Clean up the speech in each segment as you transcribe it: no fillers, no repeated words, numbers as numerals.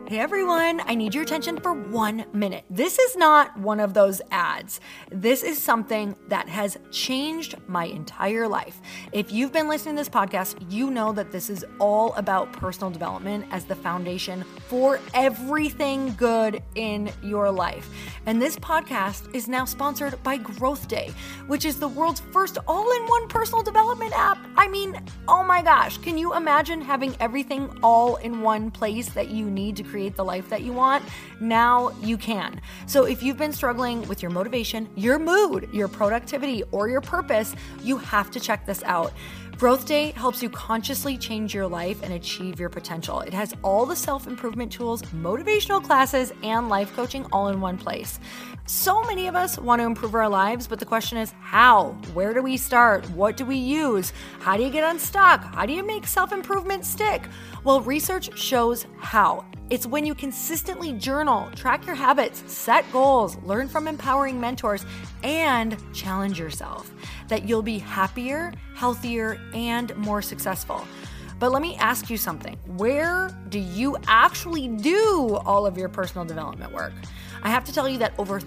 Hey everyone, I need your attention for 1 minute. This is not one of those ads. This is something that has changed my entire life. If you've been listening to this podcast, you know that this is all about personal development as the foundation for everything good in your life. And this podcast is now sponsored by Growth Day, which is the world's first all-in-one personal development app. I mean, oh my gosh, can you imagine having everything all in one place that you need to create the life that you want? Now you can. So if you've been struggling with your motivation, your mood, your productivity, or your purpose, you have to check this out. Growth Day helps you consciously change your life and achieve your potential. It has all the self-improvement tools, motivational classes, and life coaching all in one place. So many of us want to improve our lives, but the question is how? Where do we start? What do we use? How do you get unstuck? How do you make self-improvement stick? Well, research shows how. It's when you consistently journal, track your habits, set goals, learn from empowering mentors, and challenge yourself that you'll be happier, healthier, and more successful. But let me ask you something. Where do you actually do all of your personal development work? I have to tell you that over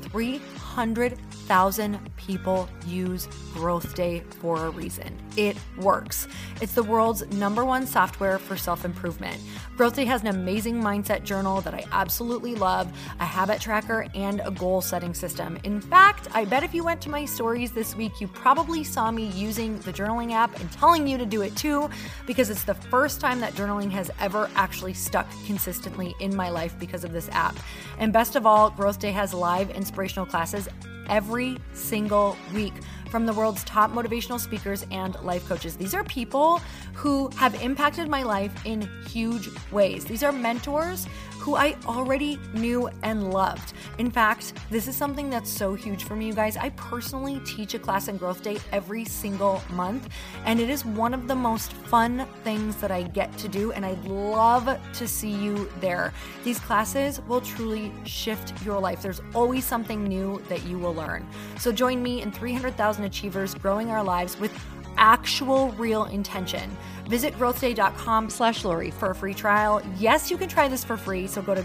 300,000 people use Growth Day for a reason. It works. It's the world's #1 software for self-improvement. Growth Day has an amazing mindset journal that I absolutely love, a habit tracker, and a goal-setting system. In fact, I bet if you went to my stories this week, you probably saw me using the journaling app and telling you to do it too, because it's the first time that journaling has ever actually stuck consistently in my life because of this app. And best of all, Growth Day has live inspirational classes every single week from the world's top motivational speakers and life coaches. These are people who have impacted my life in huge ways. These are mentors who I already knew and loved. In fact, this is something that's so huge for me, you guys. I personally teach a class in Growth Day every single month, and it is one of the most fun things that I get to do, and I'd love to see you there. These classes will truly shift your life. There's always something new that you will learn. So join me and 300,000 achievers growing our lives with actual real intention. Visit growthday.com/Lori for a free trial. Yes, you can try this for free. So go to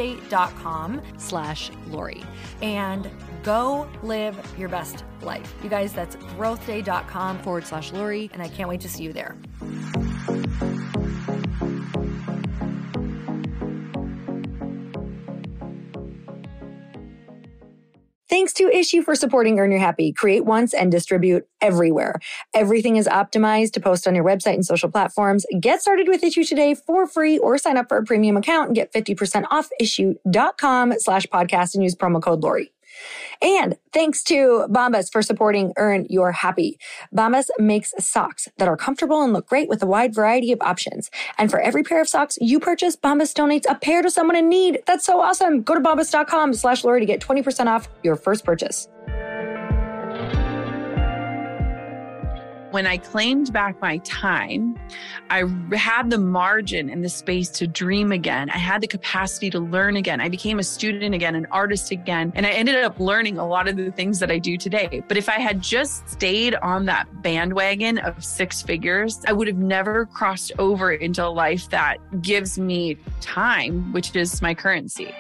growthday.com/Lori and go live your best life. You guys, that's growthday.com/Lori. And I can't wait to see you there. Thanks to Issuu for supporting Earn Your Happy. Create once and distribute everywhere. Everything is optimized to post on your website and social platforms. Get started with Issuu today for free or sign up for a premium account and get 50% off issuu.com/podcast and use promo code Lori. And thanks to Bombas for supporting Earn Your Happy. Bombas makes socks that are comfortable and look great with a wide variety of options. And for every pair of socks you purchase, Bombas donates a pair to someone in need. That's so awesome. Go to bombas.com/Lori to get 20% off your first purchase. When I claimed back my time, I had the margin and the space to dream again. I had the capacity to learn again. I became a student again, an artist again, and I ended up learning a lot of the things that I do today. But if I had just stayed on that bandwagon of 6 figures, I would have never crossed over into a life that gives me time, which is my currency.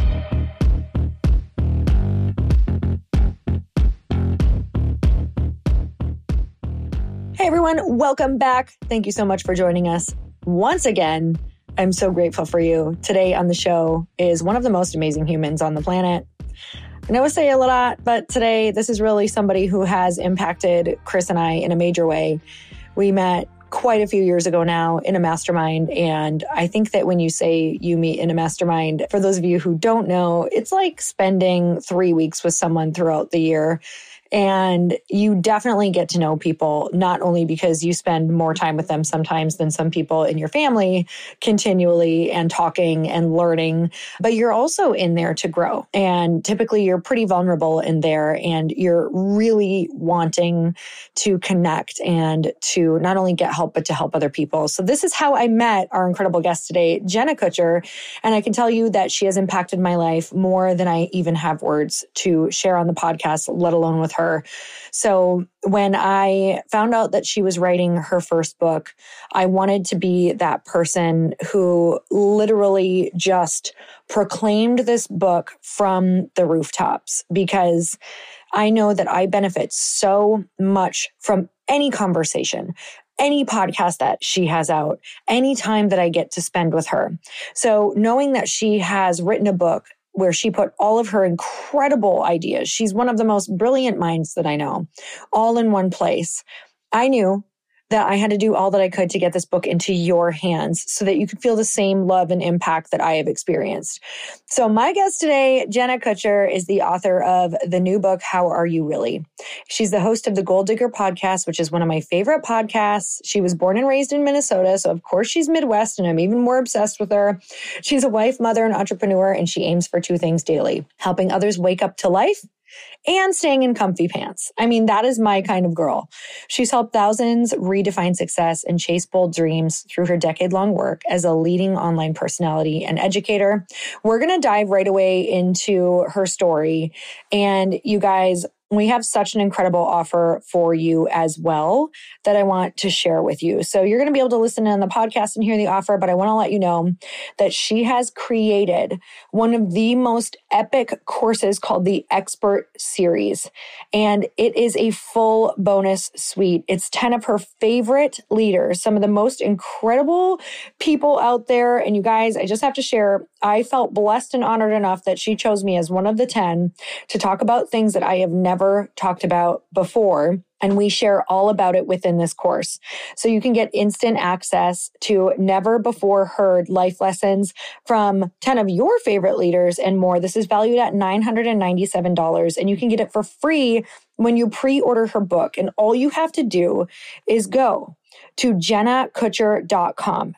Hey everyone, welcome back. Thank you so much for joining us once again. I'm so grateful for you. Today on the show is one of the most amazing humans on the planet. I know I say it a lot, but today this is really somebody who has impacted Chris and I in a major way. We met quite a few years ago now in a mastermind. And I think that when you say you meet in a mastermind, for those of you who don't know, it's like spending 3 weeks with someone throughout the year. And you definitely get to know people, not only because you spend more time with them sometimes than some people in your family continually and talking and learning, but you're also in there to grow. And typically you're pretty vulnerable in there and you're really wanting to connect and to not only get help, but to help other people. So this is how I met our incredible guest today, Jenna Kutcher. And I can tell you that she has impacted my life more than I even have words to share on the podcast, let alone with her. So when I found out that she was writing her first book, I wanted to be that person who literally just proclaimed this book from the rooftops, because I know that I benefit so much from any conversation, any podcast that she has out, any time that I get to spend with her. So knowing that she has written a book where she put all of her incredible ideas, she's one of the most brilliant minds that I know, all in one place, I knew that I had to do all that I could to get this book into your hands so that you could feel the same love and impact that I have experienced. So my guest today, Jenna Kutcher, is the author of the new book, How Are You Really? She's the host of the Goal Digger podcast, which is one of my favorite podcasts. She was born and raised in Minnesota, so of course she's Midwest, and I'm even more obsessed with her. She's a wife, mother, and entrepreneur, and she aims for two things daily: helping others wake up to life and staying in comfy pants. I mean, that is my kind of girl. She's helped thousands redefine success and chase bold dreams through her decade-long work as a leading online personality and educator. We're going to dive right away into her story. And you guys, we have such an incredible offer for you as well that I want to share with you. So you're going to be able to listen in the podcast and hear the offer, but I want to let you know that she has created one of the most epic courses called the Expert Series. And it is a full bonus suite. It's 10 of her favorite leaders, some of the most incredible people out there. And you guys, I just have to share, I felt blessed and honored enough that she chose me as one of the 10 to talk about things that I have never talked about before. And we share all about it within this course. So you can get instant access to never before heard life lessons from 10 of your favorite leaders and more. This is valued at $997, and you can get it for free when you pre-order her book. And all you have to do is go to jennakutcher.com.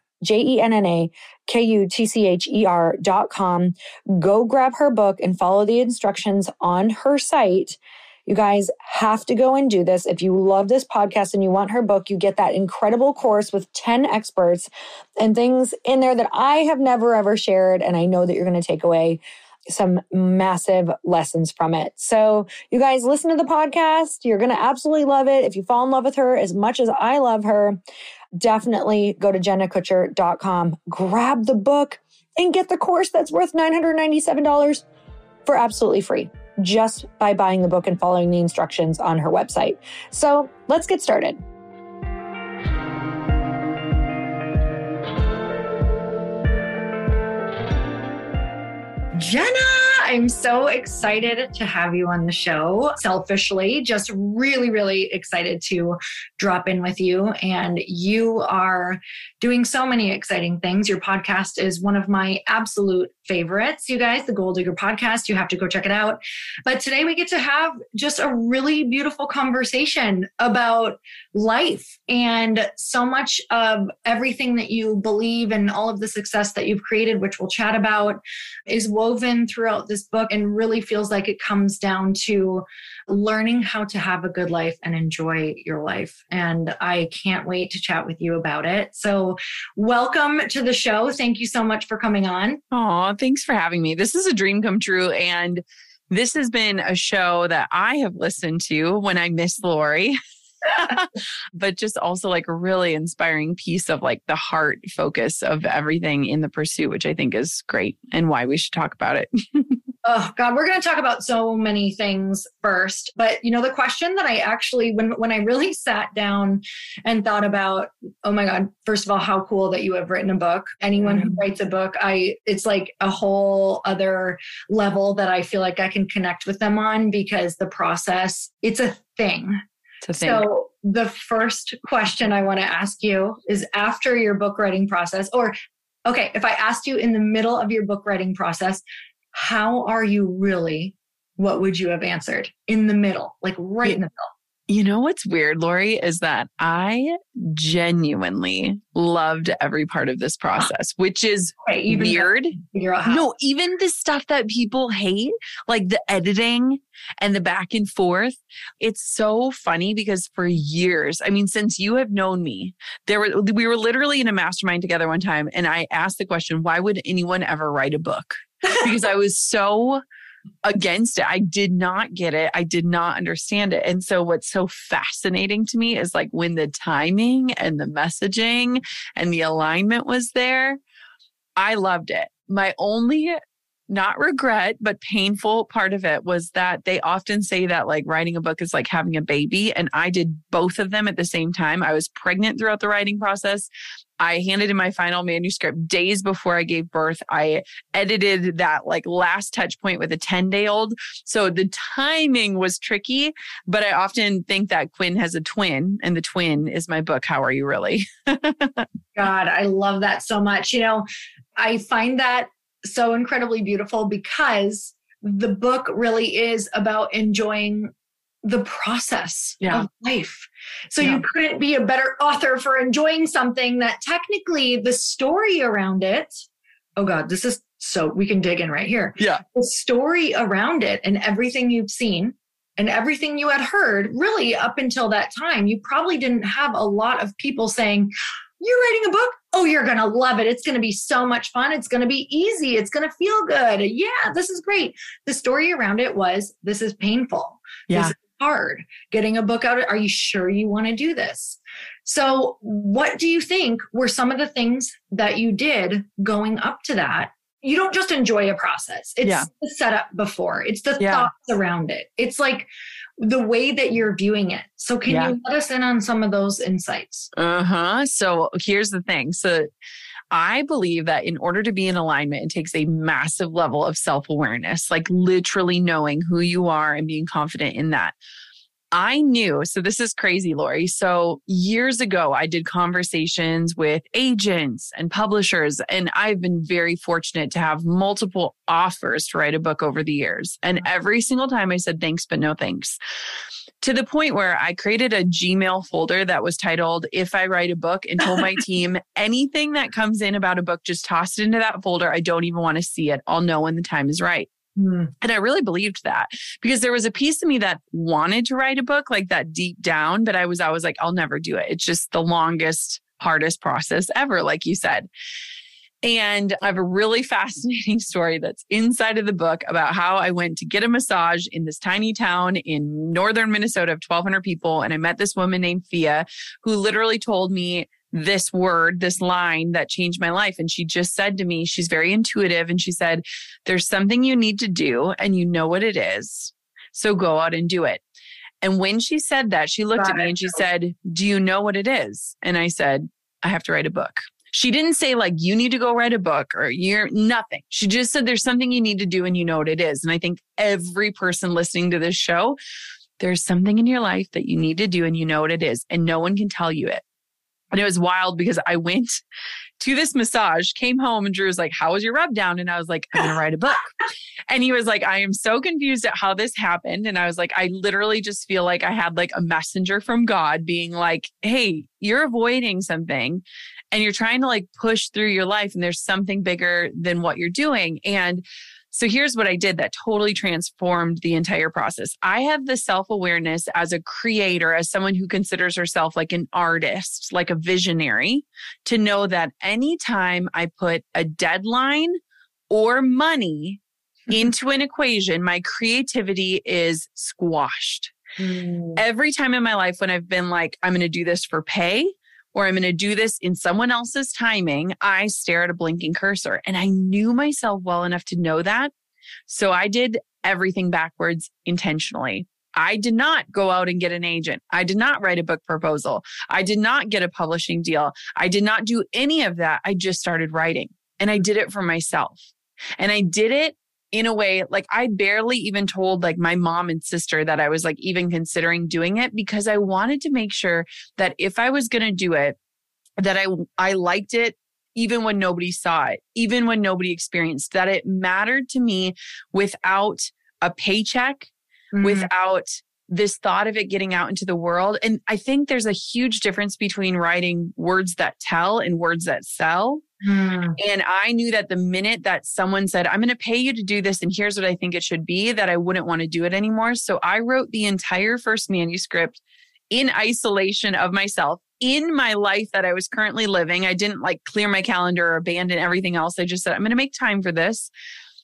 JENNAKUTCHER.com. Go grab her book and follow the instructions on her site. You guys have to go and do this. If you love this podcast and you want her book, you get that incredible course with 10 experts and things in there that I have never, ever shared. And I know that you're going to take away some massive lessons from it. So you guys listen to the podcast. You're going to absolutely love it. If you fall in love with her as much as I love her, definitely go to jennakutcher.com, grab the book, and get the course that's worth $997 for absolutely free, just by buying the book and following the instructions on her website. So let's get started. Jenna, I'm so excited to have you on the show. Selfishly, just really, really excited to drop in with you. And you are doing so many exciting things. Your podcast is one of my absolute favorites, you guys, the Goal Digger podcast. You have to go check it out. But today we get to have just a really beautiful conversation about life, and so much of everything that you believe and all of the success that you've created, which we'll chat about, is woven throughout this book, and really feels like it comes down to learning how to have a good life and enjoy your life. And I can't wait to chat with you about it. So welcome to the show. Thank you so much for coming on. Oh, thanks for having me. This is a dream come true. And this has been a show that I have listened to when I miss Lori. But just also like a really inspiring piece of like the heart focus of everything in the pursuit, which I think is great and why we should talk about it. Oh God, we're going to talk about so many things first. But you know, the question that I actually, when I really sat down and thought about, oh my God, first of all, how cool that you have written a book. Anyone who writes a book, it's like a whole other level that I feel like I can connect with them on, because the process, it's a thing. So the first question I want to ask you is, after your book writing process, or okay, if I asked you in the middle of your book writing process, how are you really? What would you have answered in the middle, like right in the middle? You know what's weird, Lori, is that I genuinely loved every part of this process, which is weird. No, even the stuff that people hate, like the editing and the back and forth. It's so funny because for years, I mean, since you have known me, we were literally in a mastermind together one time, and I asked the question, why would anyone ever write a book? Because I was so against it. I did not get it. I did not understand it. And so what's so fascinating to me is like when the timing and the messaging and the alignment was there, I loved it. My only not regret, but painful part of it was that they often say that like writing a book is like having a baby. And I did both of them at the same time. I was pregnant throughout the writing process. I handed in my final manuscript days before I gave birth. I edited that like last touch point with a 10-day-old. So the timing was tricky, but I often think that Quinn has a twin and the twin is my book. How Are You Really? God, I love that so much. I find that so incredibly beautiful because the book really is about enjoying the process of life. So you couldn't be a better author for enjoying something that technically the story around it, oh God, this is so we can dig in right here. Yeah. The story around it and everything you've seen and everything you had heard really up until that time, you probably didn't have a lot of people saying, you're writing a book? Oh, you're going to love it. It's going to be so much fun. It's going to be easy. It's going to feel good. Yeah, this is great. The story around it was, this is painful. Yeah. This is hard. Getting a book out. Are you sure you want to do this? So what do you think were some of the things that you did going up to that? You don't just enjoy a process. It's the setup before. It's the thoughts around it. It's like the way that you're viewing it. So can you let us in on some of those insights? So here's the thing. So I believe that in order to be in alignment, it takes a massive level of self-awareness, like literally knowing who you are and being confident in that. I knew, so this is crazy, Lori. So years ago, I did conversations with agents and publishers, and I've been very fortunate to have multiple offers to write a book over the years. And every single time I said thanks, but no thanks. To the point where I created a Gmail folder that was titled, If I Write a Book, and told my team, anything that comes in about a book, just toss it into that folder. I don't even want to see it. I'll know when the time is right. And I really believed that because there was a piece of me that wanted to write a book like that deep down, but I was always like, I'll never do it. It's just the longest, hardest process ever, like you said. And I have a really fascinating story that's inside of the book about how I went to get a massage in this tiny town in northern Minnesota of 1,200 people. And I met this woman named Thea who literally told me this word, this line that changed my life. And she just said to me, she's very intuitive. And she said, there's something you need to do and you know what it is. So go out and do it. And when she said that, she looked at me and she said, do you know what it is? And I said, I have to write a book. She didn't say like, you need to go write a book or you're nothing. She just said, there's something you need to do and you know what it is. And I think every person listening to this show, there's something in your life that you need to do and you know what it is. And no one can tell you it. And it was wild because I went to this massage, came home and Drew was like, how was your rub down? And I was like, I'm going to write a book. And he was like, I am so confused at how this happened. And I was like, I literally just feel like I had like a messenger from God being like, hey, you're avoiding something and you're trying to like push through your life. And there's something bigger than what you're doing. And so here's what I did that totally transformed the entire process. I have the self-awareness as a creator, as someone who considers herself like an artist, like a visionary, to know that anytime I put a deadline or money into an equation, my creativity is squashed. Every time in my life when I've been like, I'm going to do this for pay, or I'm going to do this in someone else's timing, I stare at a blinking cursor. And I knew myself well enough to know that. So I did everything backwards intentionally. I did not go out and get an agent. I did not write a book proposal. I did not get a publishing deal. I did not do any of that. I just started writing and I did it for myself. And I did it in a way, like I barely even told like my mom and sister that I was like even considering doing it because I wanted to make sure that if I was going to do it, that I liked it even when nobody saw it, even when nobody experienced, that it mattered to me without a paycheck, without this thought of it getting out into the world. And I think there's a huge difference between writing words that tell and words that sell. And I knew that the minute that someone said, I'm going to pay you to do this, and here's what I think it should be, that I wouldn't want to do it anymore. So I wrote the entire first manuscript in isolation of myself in my life that I was currently living. I didn't like clear my calendar or abandon everything else. I just said, I'm going to make time for this.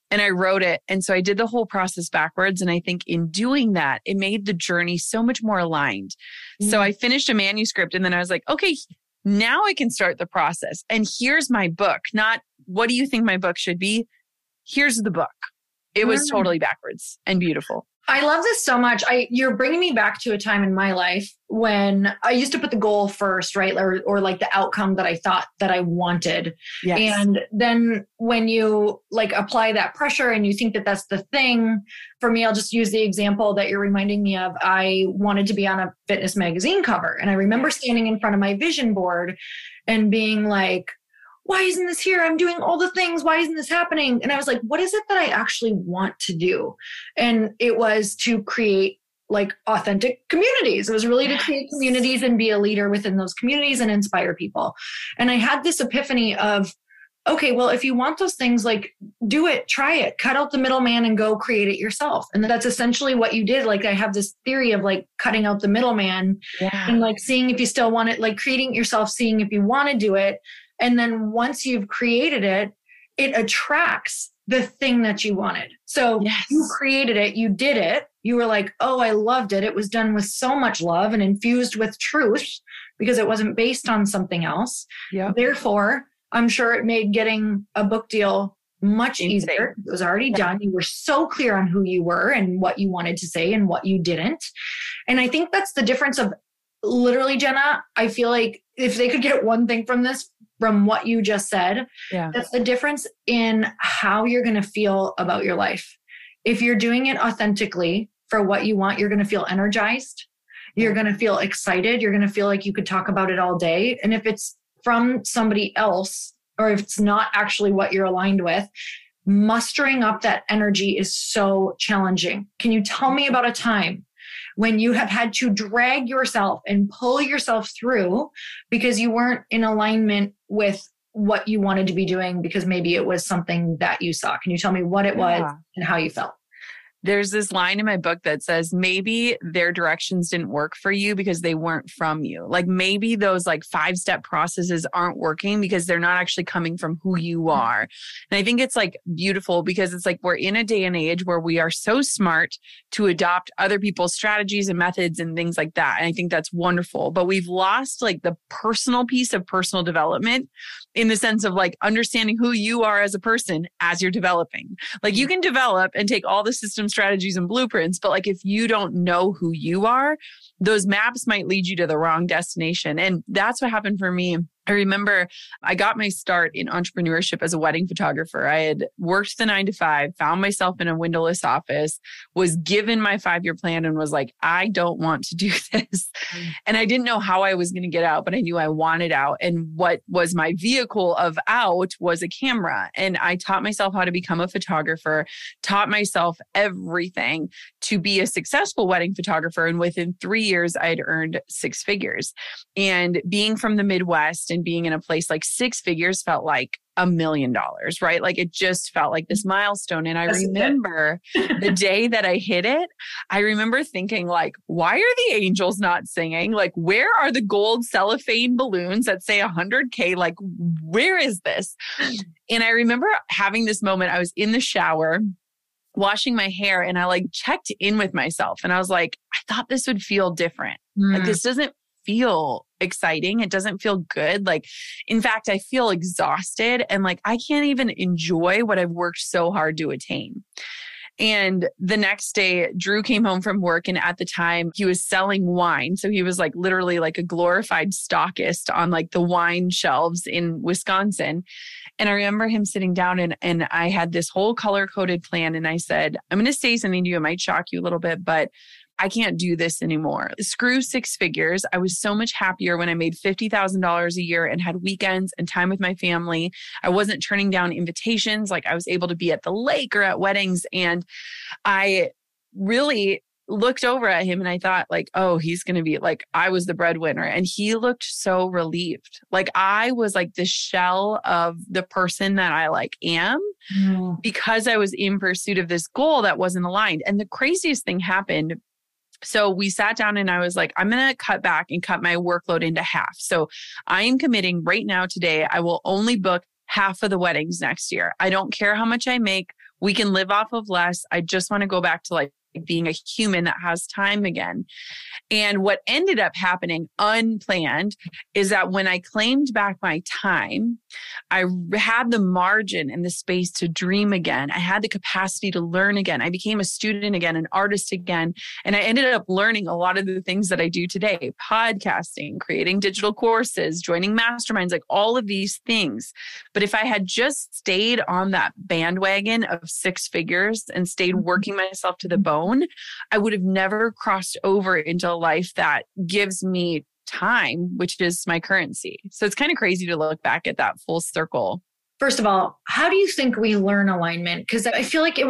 And I wrote it. And so I did the whole process backwards. And I think in doing that, it made the journey so much more aligned. So I finished a manuscript and then I was like, okay, now I can start the process. And here's my book. Not what do you think my book should be? Here's the book. It was totally backwards and beautiful. I love this so much. You're bringing me back to a time in my life when I used to put the goal first, right? Or like the outcome that I thought that I wanted. Yes. And then when you like apply that pressure and you think that that's the thing, for me, I'll just use the example that you're reminding me of. I wanted to be on a fitness magazine cover. And I remember standing in front of my vision board and being like, why isn't this here? I'm doing all the things. Why isn't this happening? And I was like, what is it that I actually want to do? And it was to create like authentic communities. It was really to create communities and be a leader within those communities and inspire people. And I had this epiphany of, okay, well, if you want those things, like do it, try it, cut out the middleman and go create it yourself. And that's essentially what you did. Like I have this theory of like cutting out the middleman and like seeing if you still want it, like creating it yourself, seeing if you want to do it. And then once you've created it, it attracts the thing that you wanted. So you created it, you did it. You were like, oh, I loved it. It was done with so much love and infused with truth because it wasn't based on something else. Therefore, I'm sure it made getting a book deal much easier. It was already done. You were so clear on who you were and what you wanted to say and what you didn't. And I think that's the difference of literally, Jenna, I feel like if they could get one thing from this, from what you just said, that's the difference in how you're going to feel about your life. If you're doing it authentically for what you want, you're going to feel energized. You're going to feel excited. You're going to feel like you could talk about it all day. And if it's from somebody else, or if it's not actually what you're aligned with, mustering up that energy is so challenging. Can you tell me about a time when you have had to drag yourself and pull yourself through because you weren't in alignment with what you wanted to be doing because maybe it was something that you saw? Can you tell me what it was and how you felt? There's this line in my book that says, maybe their directions didn't work for you because they weren't from you. Like maybe those like 5-step processes aren't working because they're not actually coming from who you are. And I think it's like beautiful because it's like we're in a day and age where we are so smart to adopt other people's strategies and methods and things like that. And I think that's wonderful. But we've lost like the personal piece of personal development in the sense of like understanding who you are as a person as you're developing. Like you can develop and take all the systems, strategies, and blueprints, but like if you don't know who you are, those maps might lead you to the wrong destination. And that's what happened for me. I remember I got my start in entrepreneurship as a wedding photographer. I had worked the 9-to-5, found myself in a windowless office, was given my 5-year plan and was like, I don't want to do this. And I didn't know how I was going to get out, but I knew I wanted out. And what was my vehicle of out was a camera. And I taught myself how to become a photographer, taught myself everything to be a successful wedding photographer. And within 3 years, I had earned 6 figures. And being from the Midwest and being in a place like 6 figures felt like $1 million, right? Like it just felt like this milestone. And I remember the day that I hit it, I remember thinking like, why are the angels not singing? Like, where are the gold cellophane balloons that say 100K? Like, where is this? And I remember having this moment. I was in the shower washing my hair and I like checked in with myself and I was like, I thought this would feel different. Like this doesn't feel exciting. It doesn't feel good. Like, in fact, I feel exhausted and like, I can't even enjoy what I've worked so hard to attain. And the next day, Drew came home from work. And at the time he was selling wine. So he was like literally like a glorified stockist on like the wine shelves in Wisconsin. And I remember him sitting down and I had this whole color-coded plan. And I said, I'm going to say something to you. It might shock you a little bit, but I can't do this anymore. Screw 6 figures. I was so much happier when I made $50,000 a year and had weekends and time with my family. I wasn't turning down invitations. Like I was able to be at the lake or at weddings. And I really looked over at him and I thought like, oh, he's going to be like, I was the breadwinner. And he looked so relieved. Like I was like the shell of the person that I like am because I was in pursuit of this goal that wasn't aligned. And the craziest thing happened. So we sat down and I was like, I'm going to cut back and cut my workload into half. So I am committing right now today, I will only book half of the weddings next year. I don't care how much I make. We can live off of less. I just want to go back to like being a human that has time again. And what ended up happening unplanned is that when I claimed back my time, I had the margin and the space to dream again. I had the capacity to learn again. I became a student again, an artist again. And I ended up learning a lot of the things that I do today: podcasting, creating digital courses, joining masterminds, like all of these things. But if I had just stayed on that bandwagon of 6 figures and stayed working myself to the bone, I would have never crossed over into a life that gives me time, which is my currency. So it's kind of crazy to look back at that full circle. First of all, how do you think we learn alignment? Because I feel like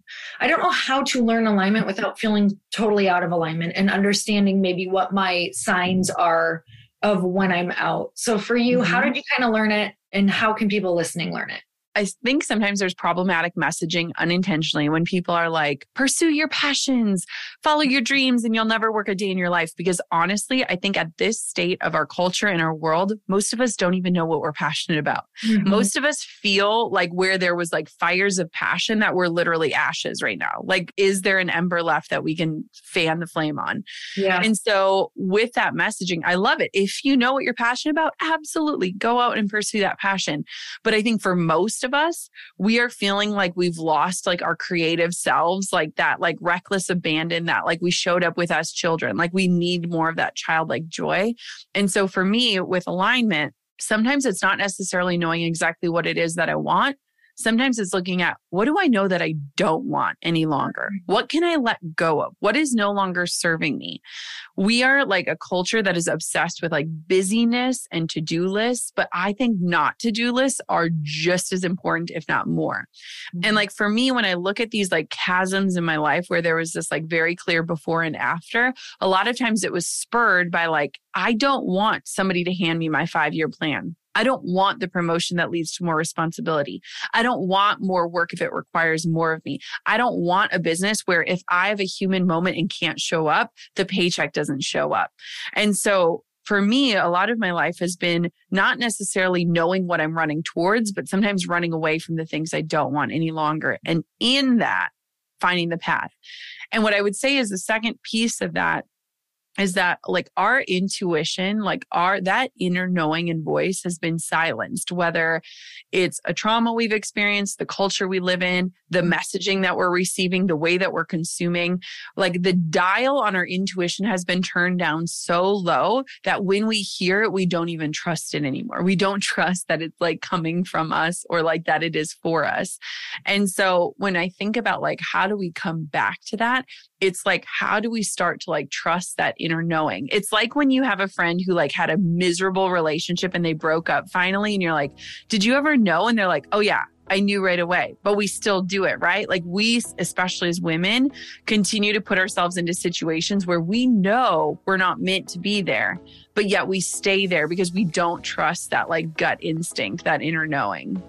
I don't know how to learn alignment without feeling totally out of alignment and understanding maybe what my signs are of when I'm out. So for you, how did you kind of learn it, and how can people listening learn it? I think sometimes there's problematic messaging unintentionally when people are like, pursue your passions, follow your dreams, and you'll never work a day in your life. Because honestly, I think at this state of our culture and our world, most of us don't even know what we're passionate about. Mm-hmm. Most of us feel like where there was like fires of passion that were literally ashes right now. Like, is there an ember left that we can fan the flame on? Yeah. And so with that messaging, I love it. If you know what you're passionate about, absolutely go out and pursue that passion. But I think for most of us, we are feeling like we've lost like our creative selves, like that, like reckless abandon that like we showed up with as children. Like we need more of that childlike joy. And so for me with alignment, sometimes it's not necessarily knowing exactly what it is that I want. Sometimes it's looking at, what do I know that I don't want any longer? What can I let go of? What is no longer serving me? We are like a culture that is obsessed with like busyness and to-do lists, but I think not to-do lists are just as important, if not more. And like for me, when I look at these like chasms in my life where there was this like very clear before and after, a lot of times it was spurred by like, I don't want somebody to hand me my 5-year plan. I don't want the promotion that leads to more responsibility. I don't want more work if it requires more of me. I don't want a business where if I have a human moment and can't show up, the paycheck doesn't show up. And so for me, a lot of my life has been not necessarily knowing what I'm running towards, but sometimes running away from the things I don't want any longer. And in that, finding the path. And what I would say is the second piece of that is that like our intuition, like that inner knowing and voice has been silenced, whether it's a trauma we've experienced, the culture we live in, the messaging that we're receiving, the way that we're consuming, like the dial on our intuition has been turned down so low that when we hear it, we don't even trust it anymore. We don't trust that it's like coming from us or like that it is for us. And so when I think about like, how do we come back to that? It's like, how do we start to like trust that inner knowing? It's like when you have a friend who like had a miserable relationship and they broke up finally, and you're like, did you ever know? And they're like, oh yeah, I knew right away, but we still do it, right? Like we, especially as women, continue to put ourselves into situations where we know we're not meant to be there, but yet we stay there because we don't trust that like gut instinct, that inner knowing.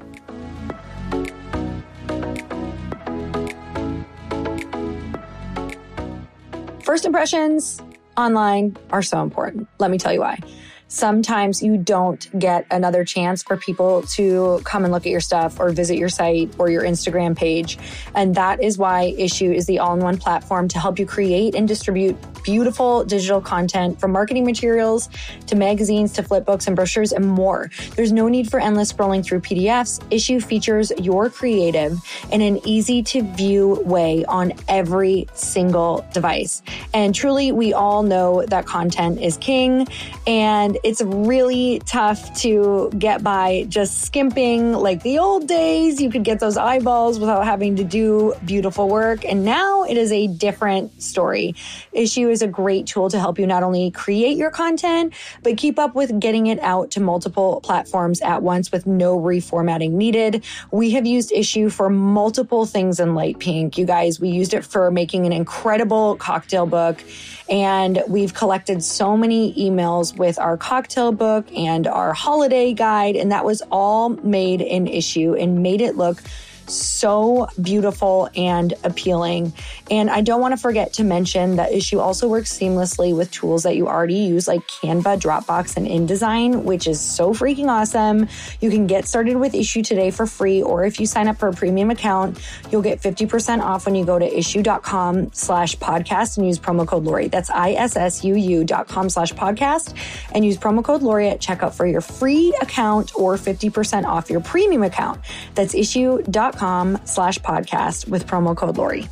First impressions online are so important. Let me tell you why. Sometimes you don't get another chance for people to come and look at your stuff or visit your site or your Instagram page. And that is why Issuu is the all-in-one platform to help you create and distribute beautiful digital content, from marketing materials to magazines to flip books and brochures and more. There's no need for endless scrolling through PDFs. Issuu features your creative in an easy to view way on every single device. And truly, we all know that content is king, and it's really tough to get by just skimping. Like the old days, you could get those eyeballs without having to do beautiful work. And now it is a different story. Issuu is a great tool to help you not only create your content, but keep up with getting it out to multiple platforms at once with no reformatting needed. We have used Issuu for multiple things in Light Pink. You guys, we used it for making an incredible cocktail book. And we've collected so many emails with our cocktail book and our holiday guide. And that was all made in Issuu and made it look so beautiful and appealing. And I don't want to forget to mention that Issuu also works seamlessly with tools that you already use like Canva, Dropbox, and InDesign, which is so freaking awesome. You can get started with Issuu today for free, or if you sign up for a premium account, you'll get 50% off when you go to issuu.com/podcast and use promo code Lori. That's ISSUU.com/podcast and use promo code Lori at checkout for your free account or 50% off your premium account. That's issuu.com/podcast with promo code Lori.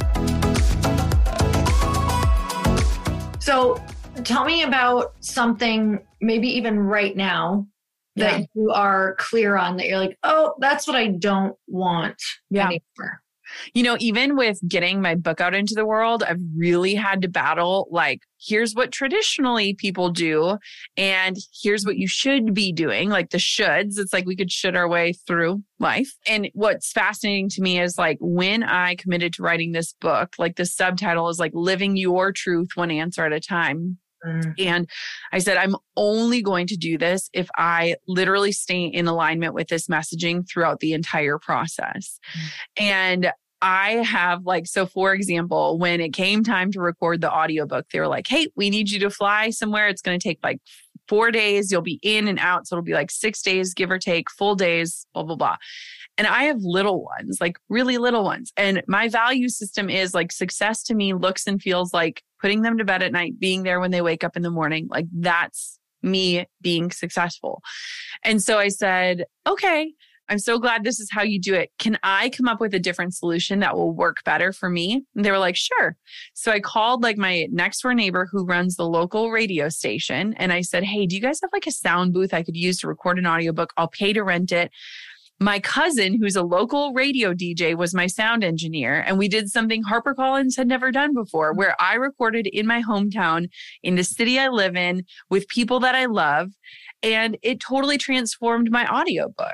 So tell me about something, maybe even right now, that you are clear on, that you're like, oh, that's what I don't want anymore. You know, even with getting my book out into the world, I've really had to battle, like, here's what traditionally people do, and here's what you should be doing, like the shoulds. It's like we could should our way through life. And what's fascinating to me is like when I committed to writing this book, like the subtitle is like living your truth one answer at a time. And I said, I'm only going to do this if I literally stay in alignment with this messaging throughout the entire process. And I have like, so for example, when it came time to record the audiobook, they were like, hey, we need you to fly somewhere. It's going to take like 4 days. You'll be in and out. So it'll be like 6 days, give or take, full days, blah, blah, blah. And I have little ones, like really little ones. And my value system is like success to me looks and feels like putting them to bed at night, being there when they wake up in the morning. Like that's me being successful. And so I said, okay, I'm so glad this is how you do it. Can I come up with a different solution that will work better for me? And they were like, sure. So I called like my next door neighbor who runs the local radio station. And I said, hey, do you guys have like a sound booth I could use to record an audiobook? I'll pay to rent it. My cousin, who's a local radio DJ, was my sound engineer. And we did something HarperCollins had never done before, where I recorded in my hometown, in the city I live in, with people that I love. And it totally transformed my audiobook.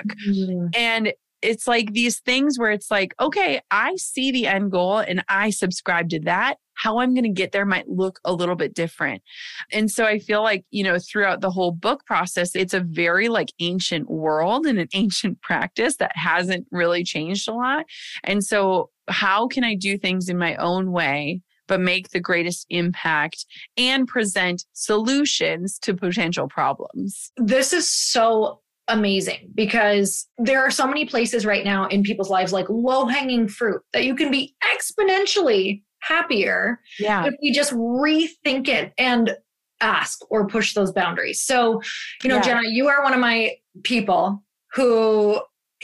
And it's like these things where it's like, okay, I see the end goal and I subscribe to that. How I'm going to get there might look a little bit different. And so I feel like, you know, throughout the whole book process, it's a very like ancient world and an ancient practice that hasn't really changed a lot. And so how can I do things in my own way, but make the greatest impact and present solutions to potential problems? This is so amazing because there are so many places right now in people's lives, like low-hanging fruit, that you can be exponentially happier if we just rethink it and ask or push those boundaries. So, you know, Jenna, you are one of my people who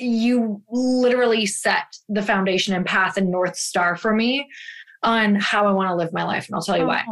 you literally set the foundation and path and North Star for me on how I want to live my life. And I'll tell you why.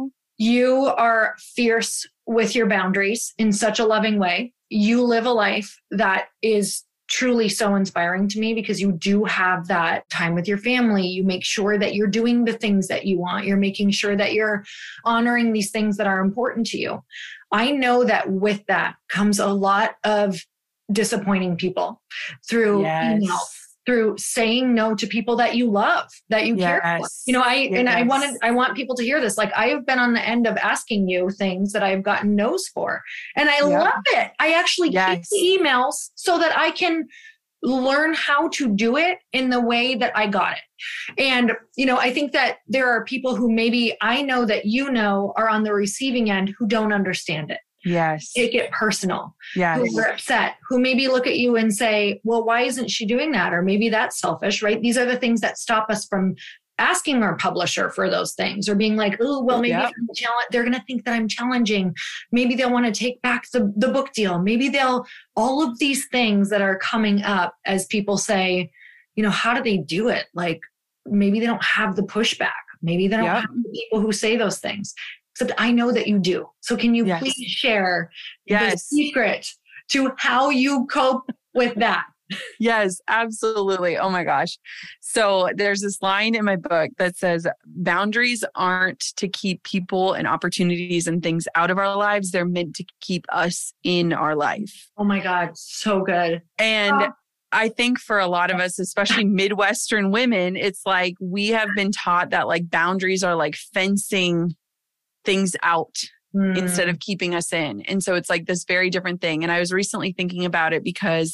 You are fierce with your boundaries in such a loving way. You live a life that is truly so inspiring to me because you do have that time with your family. You make sure that you're doing the things that you want. You're making sure that you're honoring these things that are important to you. I know that with that comes a lot of disappointing people through email, through saying no to people that you love, that you care for. You know, I want people to hear this. Like, I have been on the end of asking you things that I've gotten no's for. And I love it. I actually keep the emails so that I can learn how to do it in the way that I got it. And, you know, I think that there are people who maybe I know that, you know, are on the receiving end who don't understand it. Take it personal. Who are upset, who maybe look at you and say, well, why isn't she doing that? Or maybe that's selfish, right? These are the things that stop us from asking our publisher for those things, or being like, oh, well, maybe if they're going to think that I'm challenging. Maybe they'll want to take back the book deal. Maybe all of these things that are coming up as people say, you know, how do they do it? Like, maybe they don't have the pushback. Maybe they don't have the people who say those things. Except I know that you do. So can you please share the secret to how you cope with that? Yes, absolutely. Oh my gosh. So there's this line in my book that says, boundaries aren't to keep people and opportunities and things out of our lives. They're meant to keep us in our life. Oh my God. So good. And I think for a lot of us, especially Midwestern women, it's like we have been taught that like boundaries are like fencing things out instead of keeping us in. And so it's like this very different thing. And I was recently thinking about it because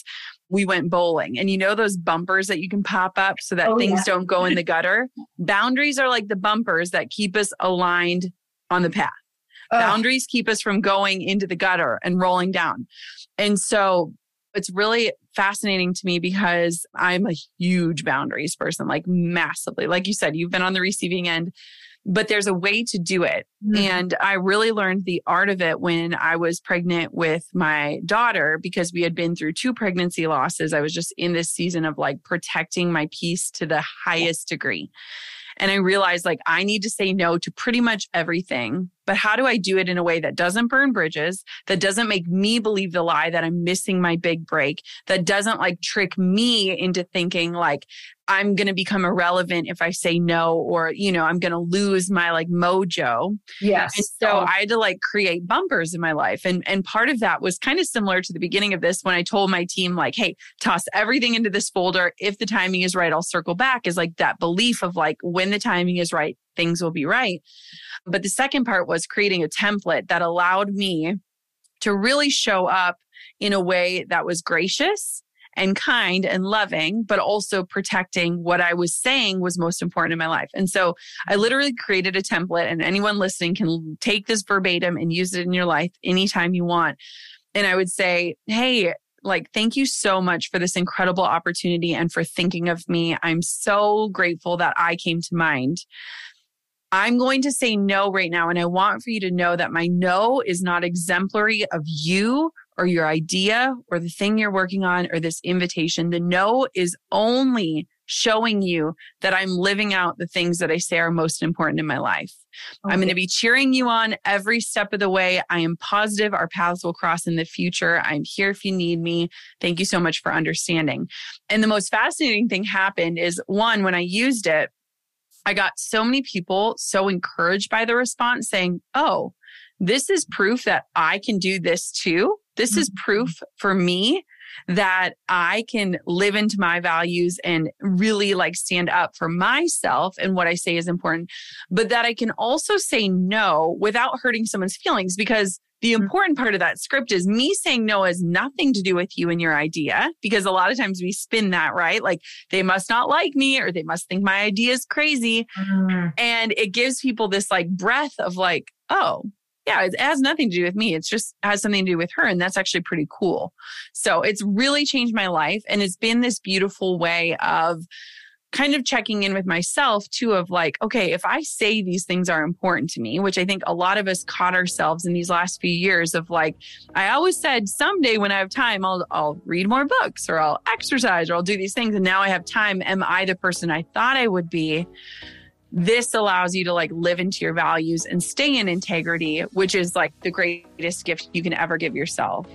we went bowling. And you know those bumpers that you can pop up so that things don't go in the gutter? Boundaries are like the bumpers that keep us aligned on the path. Boundaries keep us from going into the gutter and rolling down. And so it's really fascinating to me because I'm a huge boundaries person, like massively. Like you said, you've been on the receiving end, but there's a way to do it. And I really learned the art of it when I was pregnant with my daughter, because we had been through 2 pregnancy losses. I was just in this season of like protecting my peace to the highest degree. And I realized like I need to say no to pretty much everything. But how do I do it in a way that doesn't burn bridges, that doesn't make me believe the lie that I'm missing my big break, that doesn't like trick me into thinking like I'm going to become irrelevant if I say no, or, you know, I'm going to lose my like mojo. Yes. And so I had to like create bumpers in my life. And part of that was kind of similar to the beginning of this when I told my team like, hey, toss everything into this folder. If the timing is right, I'll circle back, is like that belief of like when the timing is right, things will be right. But the second part was creating a template that allowed me to really show up in a way that was gracious and kind and loving, but also protecting what I was saying was most important in my life. And so I literally created a template, and anyone listening can take this verbatim and use it in your life anytime you want. And I would say, hey, like, thank you so much for this incredible opportunity and for thinking of me. I'm so grateful that I came to mind. I'm going to say no right now. And I want for you to know that my no is not exemplary of you or your idea or the thing you're working on or this invitation. The no is only showing you that I'm living out the things that I say are most important in my life. Okay. I'm going to be cheering you on every step of the way. I am positive our paths will cross in the future. I'm here if you need me. Thank you so much for understanding. And the most fascinating thing happened is, one, when I used it, I got so many people so encouraged by the response saying, oh, this is proof that I can do this too. This is proof for me that I can live into my values and really like stand up for myself and what I say is important, but that I can also say no without hurting someone's feelings, because the important part of that script is me saying no has nothing to do with you and your idea, because a lot of times we spin that, right? Like they must not like me or they must think my idea is crazy. And it gives people this like breath of like, oh, yeah, it has nothing to do with me. It's just has something to do with her. And that's actually pretty cool. So it's really changed my life. And it's been this beautiful way of kind of checking in with myself too, of like, okay, if I say these things are important to me, which I think a lot of us caught ourselves in these last few years of like, I always said someday when I have time, I'll read more books or I'll exercise or I'll do these things. And now I have time. Am I the person I thought I would be? This allows you to like live into your values and stay in integrity, which is like the greatest gift you can ever give yourself.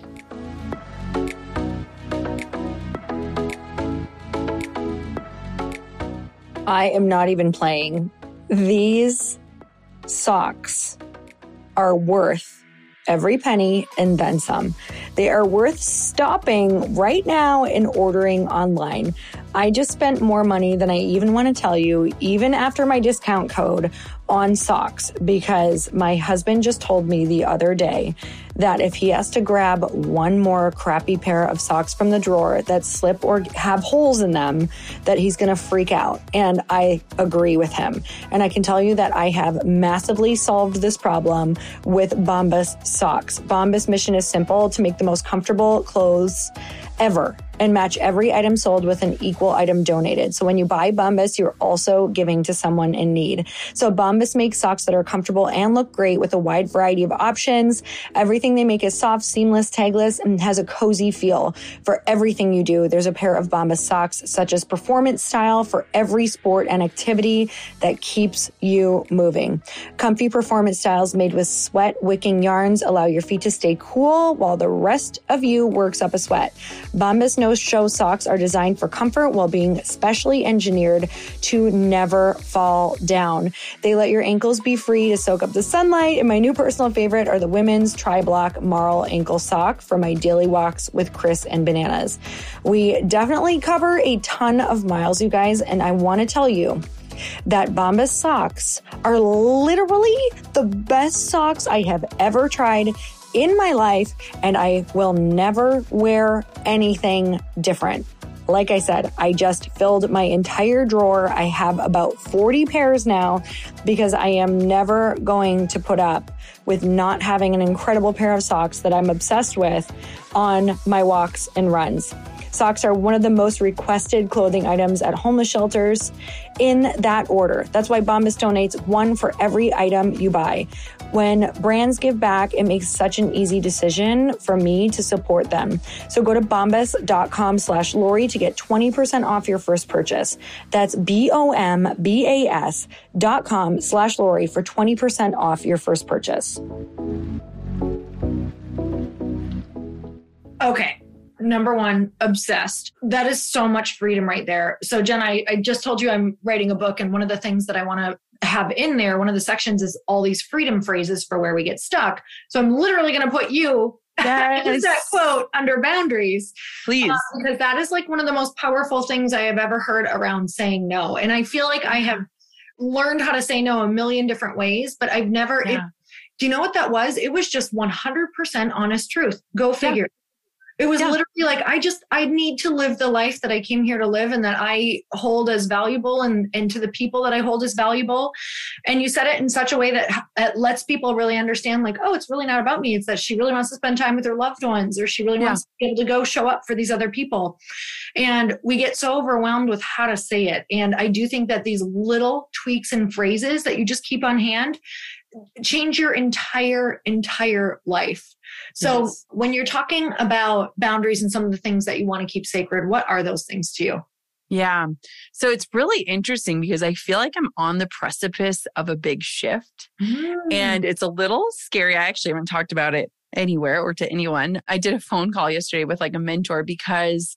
I am not even playing. These socks are worth every penny and then some. They are worth stopping right now and ordering online. I just spent more money than I even want to tell you, even after my discount code, on socks, because my husband just told me the other day that if he has to grab one more crappy pair of socks from the drawer that slip or have holes in them, that he's going to freak out. And I agree with him. And I can tell you that I have massively solved this problem with Bombas socks. Bombas' mission is simple: to make the most comfortable clothes ever and match every item sold with an equal item donated. So when you buy Bombas, you're also giving to someone in need. So Bombas makes socks that are comfortable and look great with a wide variety of options. Everything they make is soft, seamless, tagless, and has a cozy feel. For everything you do, there's a pair of Bombas socks, such as performance style for every sport and activity that keeps you moving. Comfy performance styles made with sweat-wicking yarns allow your feet to stay cool while the rest of you works up a sweat. Bombas no-show socks are designed for comfort while being specially engineered to never fall down. They let your ankles be free to soak up the sunlight, and my new personal favorite are the women's Tri-Block Marl ankle sock for my daily walks with Chris and Bananas. We definitely cover a ton of miles, you guys, and I want to tell you that Bombas socks are literally the best socks I have ever tried in my life, and I will never wear anything different. Like I said, I just filled my entire drawer. I have about 40 pairs now because I am never going to put up with not having an incredible pair of socks that I'm obsessed with on my walks and runs. Socks are one of the most requested clothing items at homeless shelters in that order. That's why Bombas donates one for every item you buy. When brands give back, it makes such an easy decision for me to support them. So go to bombas.com/Lori to get 20% off your first purchase. That's BOMBAS.com/Lori for 20% off your first purchase. Okay. Number one, obsessed. That is so much freedom right there. So Jen, I just told you I'm writing a book, and one of the things that I want to have in there, one of the sections is all these freedom phrases for where we get stuck. So I'm literally going to put you as that quote under boundaries. Please. Because that is like one of the most powerful things I have ever heard around saying no. And I feel like I have learned how to say no a million different ways, but I've never, do you know what that was? It was just 100% honest truth. Go figure. It was literally like, I need to live the life that I came here to live and that I hold as valuable and to the people that I hold as valuable. And you said it in such a way that lets people really understand like, oh, it's really not about me. It's that she really wants to spend time with her loved ones, or she really wants to be able to go show up for these other people. And we get so overwhelmed with how to say it. And I do think that these little tweaks and phrases that you just keep on hand change your entire life. So when you're talking about boundaries and some of the things that you want to keep sacred, what are those things to you? Yeah. So it's really interesting because I feel like I'm on the precipice of a big shift and it's a little scary. I actually haven't talked about it anywhere or to anyone. I did a phone call yesterday with like a mentor because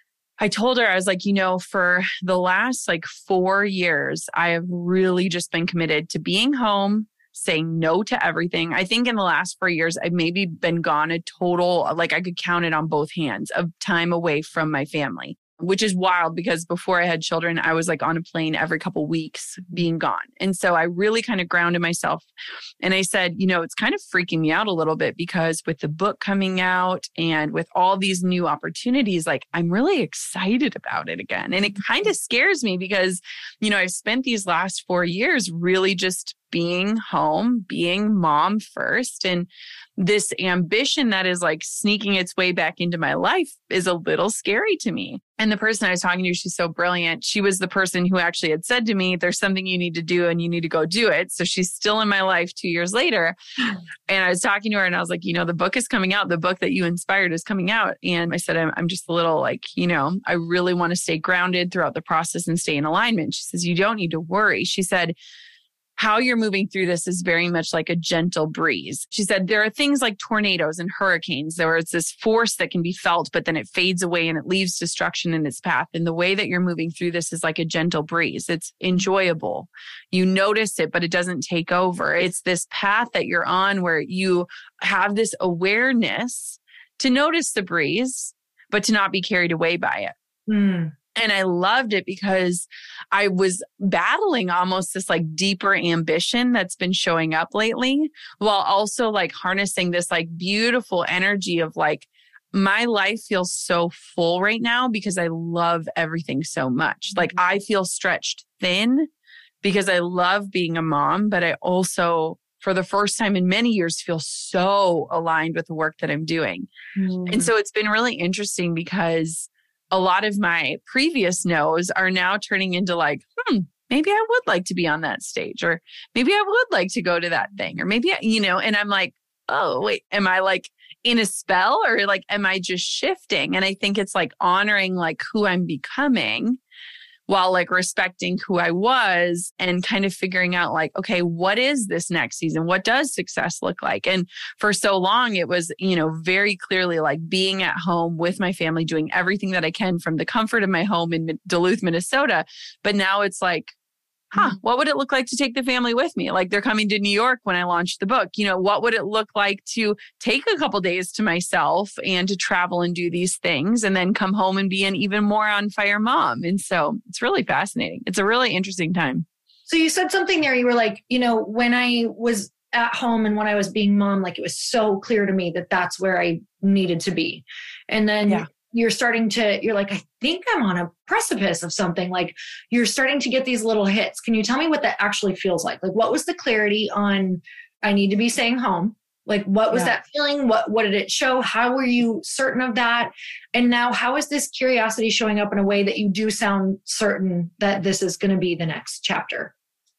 I told her, I was like, for the last like 4 years, I have really just been committed to being home, saying no to everything. I think in the last 4 years, I've maybe been gone a total, like I could count it on both hands, of time away from my family, which is wild because before I had children, I was like on a plane every couple weeks being gone. And so I really kind of grounded myself. And I said, it's kind of freaking me out a little bit because with the book coming out and with all these new opportunities, like I'm really excited about it again. And it kind of scares me because, I've spent these last 4 years really just being home, being mom first. And this ambition that is like sneaking its way back into my life is a little scary to me. And the person I was talking to, she's so brilliant. She was the person who actually had said to me, there's something you need to do and you need to go do it. So she's still in my life 2 years later. And I was talking to her and I was like, the book is coming out. The book that you inspired is coming out. And I said, I'm just a little like, I really want to stay grounded throughout the process and stay in alignment. She says, you don't need to worry. She said, how you're moving through this is very much like a gentle breeze. She said, there are things like tornadoes and hurricanes. There is this force that can be felt, but then it fades away and it leaves destruction in its path. And the way that you're moving through this is like a gentle breeze. It's enjoyable. You notice it, but it doesn't take over. It's this path that you're on where you have this awareness to notice the breeze, but to not be carried away by it. And I loved it because I was battling almost this like deeper ambition that's been showing up lately, while also like harnessing this like beautiful energy of like, my life feels so full right now because I love everything so much. Like I feel stretched thin because I love being a mom, but I also, for the first time in many years, feel so aligned with the work that I'm doing. And so it's been really interesting because a lot of my previous no's are now turning into like, maybe I would like to be on that stage, or maybe I would like to go to that thing, or maybe, and I'm like, oh, wait, am I like in a spell or like, am I just shifting? And I think it's like honoring like who I'm becoming while like respecting who I was and kind of figuring out like, okay, what is this next season? What does success look like? And for so long, it was, very clearly like being at home with my family, doing everything that I can from the comfort of my home in Duluth, Minnesota. But now it's like, what would it look like to take the family with me? Like they're coming to New York when I launched the book. What would it look like to take a couple days to myself and to travel and do these things and then come home and be an even more on fire mom? And so it's really fascinating. It's a really interesting time. So you said something there. You were like, when I was at home and when I was being mom, like it was so clear to me that that's where I needed to be. And then you're like, I think I'm on a precipice of something. Like you're starting to get these little hits. Can you tell me what that actually feels like? Like what was the clarity on I need to be staying home? Like what was that feeling? What did it show? How were you certain of that? And now how is this curiosity showing up in a way that you do sound certain that this is going to be the next chapter?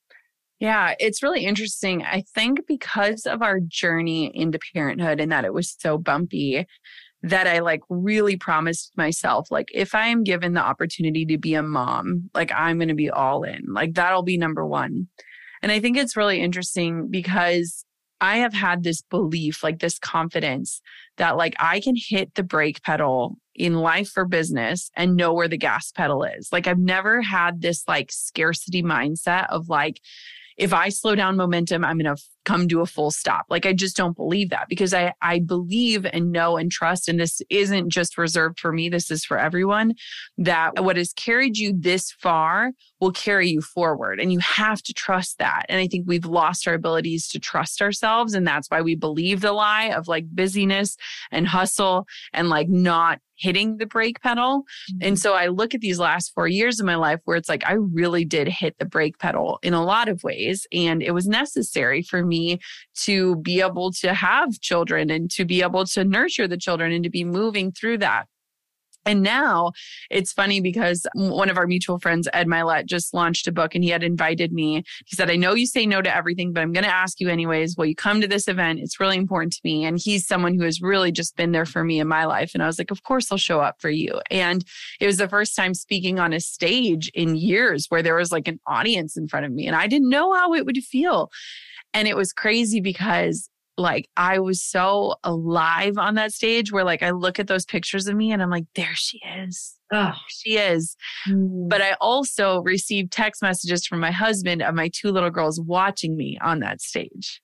Yeah, it's really interesting. I think because of our journey into parenthood and that it was so bumpy, that I like really promised myself, like if I am given the opportunity to be a mom, like I'm going to be all in, like that'll be number one. And I think it's really interesting because I have had this belief, like this confidence that like I can hit the brake pedal in life or business and know where the gas pedal is. Like I've never had this like scarcity mindset of like, if I slow down momentum, I'm going to come to a full stop. Like, I just don't believe that because I believe and know and trust, and this isn't just reserved for me, this is for everyone, that what has carried you this far will carry you forward. And you have to trust that. And I think we've lost our abilities to trust ourselves. And that's why we believe the lie of like busyness and hustle and like not hitting the brake pedal. And so I look at these last 4 years of my life where it's like, I really did hit the brake pedal in a lot of ways. And it was necessary for me to be able to have children and to be able to nurture the children and to be moving through that. And now it's funny because one of our mutual friends, Ed Milet, just launched a book and he had invited me. He said, I know you say no to everything, but I'm going to ask you anyways, will you come to this event? It's really important to me. And he's someone who has really just been there for me in my life. And I was like, of course I'll show up for you. And it was the first time speaking on a stage in years where there was like an audience in front of me and I didn't know how it would feel. And it was crazy because like I was so alive on that stage where like I look at those pictures of me and I'm like, there she is. Oh, she is. But I also received text messages from my husband of my 2 little girls watching me on that stage.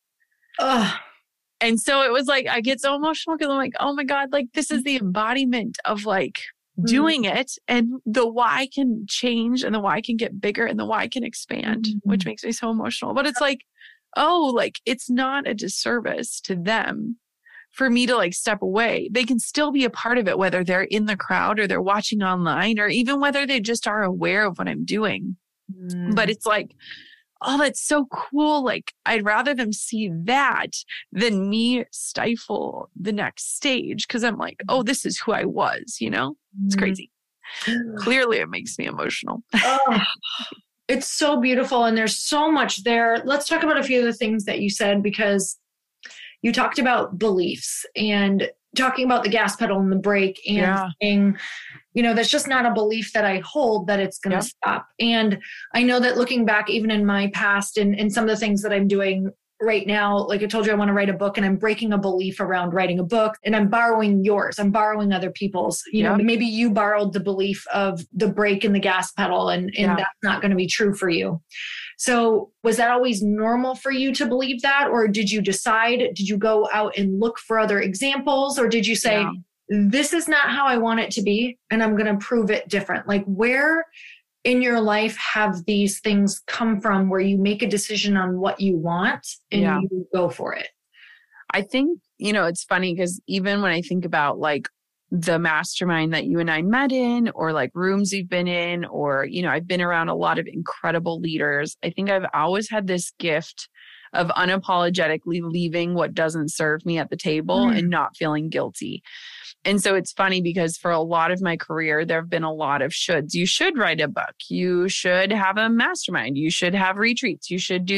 And so it was like, I get so emotional because I'm like, oh my God, like this is the embodiment of like doing it, and the why can change and the why can get bigger and the why can expand, which makes me so emotional. But it's like, oh, like it's not a disservice to them for me to like step away. They can still be a part of it, whether they're in the crowd or they're watching online or even whether they just are aware of what I'm doing. But it's like, oh, that's so cool. Like I'd rather them see that than me stifle the next stage. Cause I'm like, oh, this is who I was, you know, it's crazy. Clearly it makes me emotional. It's so beautiful. And there's so much there. Let's talk about a few of the things that you said, because you talked about beliefs and talking about the gas pedal and the brake and saying, you know, that's just not a belief that I hold that it's going to stop. And I know that looking back, even in my past and some of the things that I'm doing right now, like I told you, I want to write a book and I'm breaking a belief around writing a book and I'm borrowing yours. I'm borrowing other people's, you know, maybe you borrowed the belief of the brake and the gas pedal and that's not going to be true for you. So was that always normal for you to believe that? Or did you go out and look for other examples? Or did you say, this is not how I want it to be and I'm going to prove it different? Like where in your life have these things come from where you make a decision on what you want and you go for it? I think, you know, it's funny because even when I think about like the mastermind that you and I met in, or like rooms we've been in, or, you know, I've been around a lot of incredible leaders. I think I've always had this gift of unapologetically leaving what doesn't serve me at the table and not feeling guilty. And so it's funny because for a lot of my career, there have been a lot of shoulds. You should write a book. You should have a mastermind. You should have retreats. You should.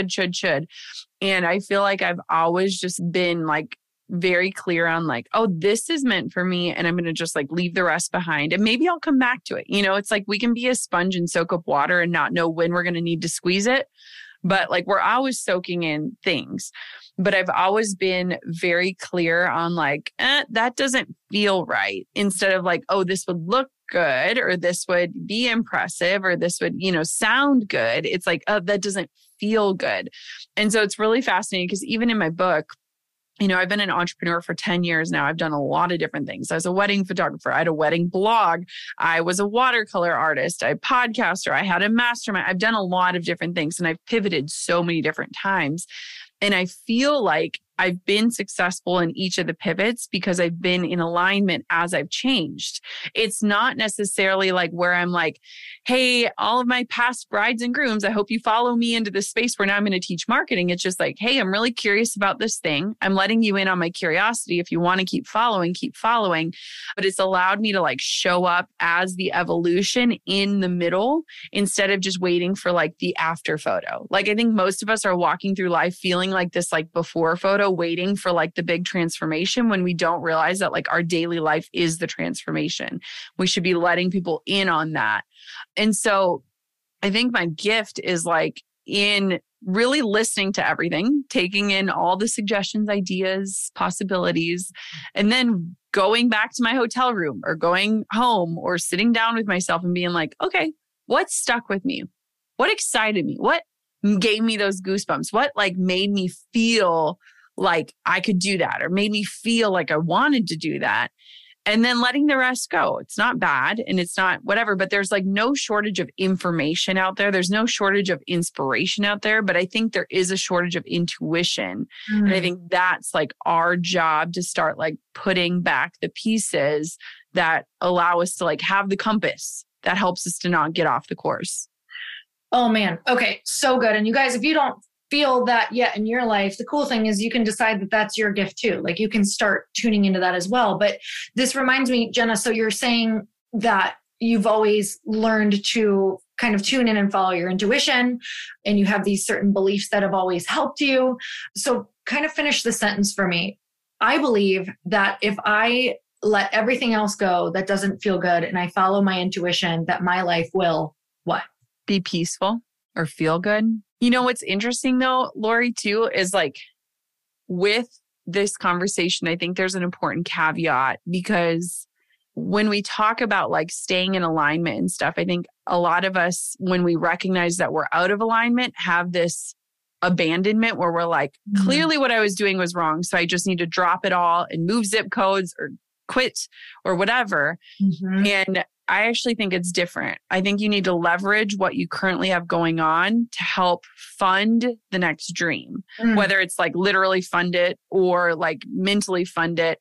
And I feel like I've always just been like very clear on like, oh, this is meant for me. And I'm going to just like leave the rest behind. And maybe I'll come back to it. You know, it's like we can be a sponge and soak up water and not know when we're going to need to squeeze it. But like we're always soaking in things. But I've always been very clear on like, that doesn't feel right. Instead of like, oh, this would look good, or this would be impressive, or this would, you know, sound good. It's like, oh, that doesn't feel good. And so it's really fascinating because even in my book, you know, I've been an entrepreneur for 10 years now. I've done a lot of different things. I was a wedding photographer. I had a wedding blog. I was a watercolor artist. I podcaster. I had a mastermind. I've done a lot of different things and I've pivoted so many different times. And I feel like I've been successful in each of the pivots because I've been in alignment as I've changed. It's not necessarily like where I'm like, hey, all of my past brides and grooms, I hope you follow me into this space where now I'm going to teach marketing. It's just like, hey, I'm really curious about this thing. I'm letting you in on my curiosity. If you want to keep following, keep following. But it's allowed me to like show up as the evolution in the middle instead of just waiting for like the after photo. Like I think most of us are walking through life feeling like this like before photo, waiting for like the big transformation when we don't realize that like our daily life is the transformation. We should be letting people in on that. And so I think my gift is like in really listening to everything, taking in all the suggestions, ideas, possibilities, and then going back to my hotel room or going home or sitting down with myself and being like, okay, what stuck with me? What excited me? What gave me those goosebumps? What like made me feel like I could do that or made me feel like I wanted to do that? And then letting the rest go. It's not bad and it's not whatever, but there's like no shortage of information out there. There's no shortage of inspiration out there, but I think there is a shortage of intuition. And I think that's like our job to start like putting back the pieces that allow us to like have the compass that helps us to not get off the course. Oh man. Okay. So good. And you guys, if you don't feel that yet in your life, the cool thing is you can decide that that's your gift too. Like you can start tuning into that as well. But this reminds me, Jenna, so you're saying that you've always learned to kind of tune in and follow your intuition, and you have these certain beliefs that have always helped you. So kind of finish the sentence for me. I believe that if I let everything else go that doesn't feel good and I follow my intuition, that my life will what? Be peaceful or feel good. You know, what's interesting though, Lori, too, is like with this conversation, I think there's an important caveat because when we talk about like staying in alignment and stuff, I think a lot of us, when we recognize that we're out of alignment, have this abandonment where we're like, clearly what I was doing was wrong. So I just need to drop it all and move zip codes or quit or whatever. And I actually think it's different. I think you need to leverage what you currently have going on to help fund the next dream, whether it's like literally fund it or like mentally fund it.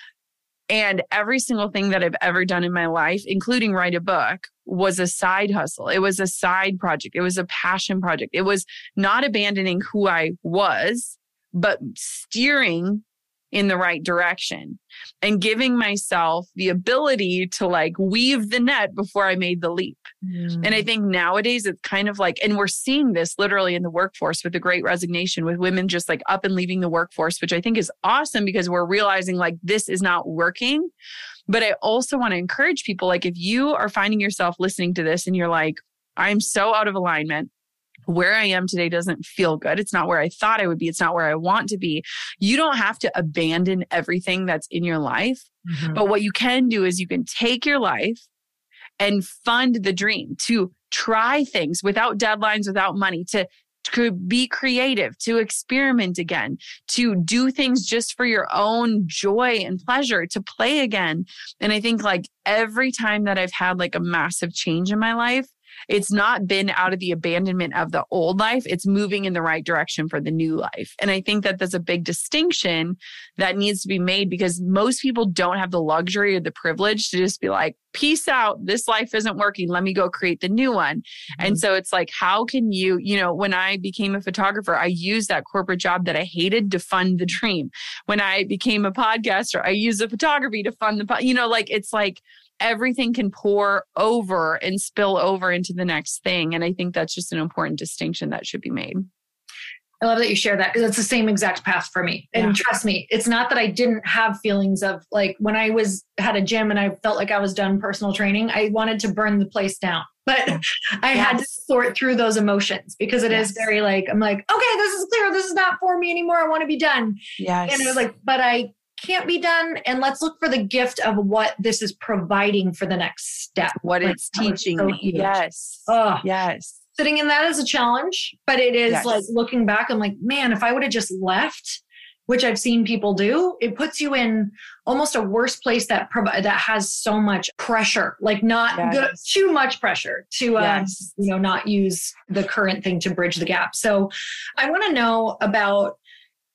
And every single thing that I've ever done in my life, including write a book, was a side hustle. It was a side project. It was a passion project. It was not abandoning who I was, but steering in the right direction and giving myself the ability to like weave the net before I made the leap. And I think nowadays it's kind of like, and we're seeing this literally in the workforce with the Great Resignation, with women just like up and leaving the workforce, which I think is awesome because we're realizing like this is not working. But I also want to encourage people, like if you are finding yourself listening to this and you're like, I'm so out of alignment, where I am today doesn't feel good. It's not where I thought I would be. It's not where I want to be. You don't have to abandon everything that's in your life. But what you can do is you can take your life and fund the dream, to try things without deadlines, without money, to be creative, to experiment again, to do things just for your own joy and pleasure, to play again. And I think like every time that I've had like a massive change in my life, it's not been out of the abandonment of the old life. It's moving in the right direction for the new life. And I think that there's a big distinction that needs to be made because most people don't have the luxury or the privilege to just be like, peace out. This life isn't working. Let me go create the new one. And so it's like, how can you, you know, when I became a photographer, I used that corporate job that I hated to fund the dream. When I became a podcaster, I used the photography to fund the, you know, like, it's like, everything can pour over and spill over into the next thing. And I think that's just an important distinction that should be made. I love that you share that because it's the same exact path for me. And trust me, it's not that I didn't have feelings of like when I had a gym and I felt like I was done personal training, I wanted to burn the place down. But I had to sort through those emotions because it is very like, I'm like, okay, this is clear. This is not for me anymore. I want to be done. And it was like, but I can't be done. And let's look for the gift of what this is providing for the next step. What like, it's teaching me. Huge. Yes. Sitting in that is a challenge, but it is like looking back, I'm like, man, if I would have just left, which I've seen people do, it puts you in almost a worse place that has so much pressure, like not good, too much pressure to, you know, not use the current thing to bridge the gap. So I want to know about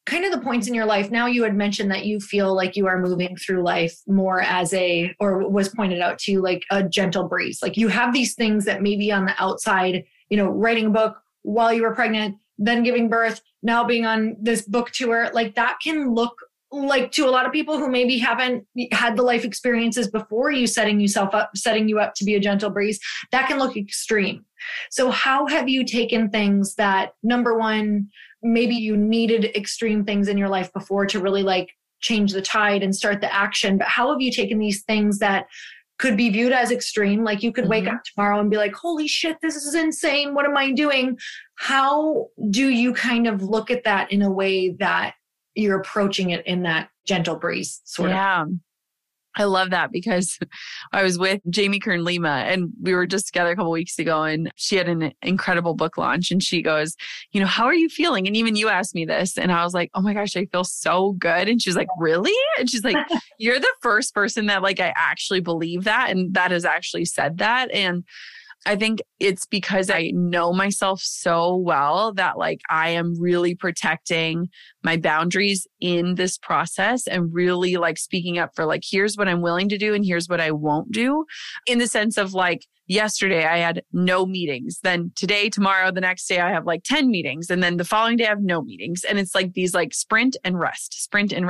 kind of the points in your life. Now you had mentioned that you feel like you are moving through life more as or was pointed out to you, like a gentle breeze. Like you have these things that maybe on the outside, writing a book while you were pregnant, then giving birth, now being on this book tour, like that can look like to a lot of people who maybe haven't had the life experiences before you, setting you up to be a gentle breeze, that can look extreme. So how have you taken things that, number one, maybe you needed extreme things in your life before to really like change the tide and start the action, but how have you taken these things that could be viewed as extreme? Like you could wake up tomorrow and be like, holy shit, this is insane. What am I doing? How do you kind of look at that in a way that you're approaching it in that gentle breeze sort of? Yeah. I love that because I was with Jamie Kern Lima and we were just together a couple of weeks ago and she had an incredible book launch and she goes, how are you feeling? And even you asked me this and I was like, oh my gosh, I feel so good. And she's like, really? And she's like, you're the first person that like, I actually believe that. And that has actually said that. And I think it's because I know myself so well that like I am really protecting my boundaries in this process and really like speaking up for like, here's what I'm willing to do and here's what I won't do, in the sense of like, yesterday I had no meetings. Then today, tomorrow, the next day I have like 10 meetings. And then the following day I have no meetings. And it's like these like sprint and rest.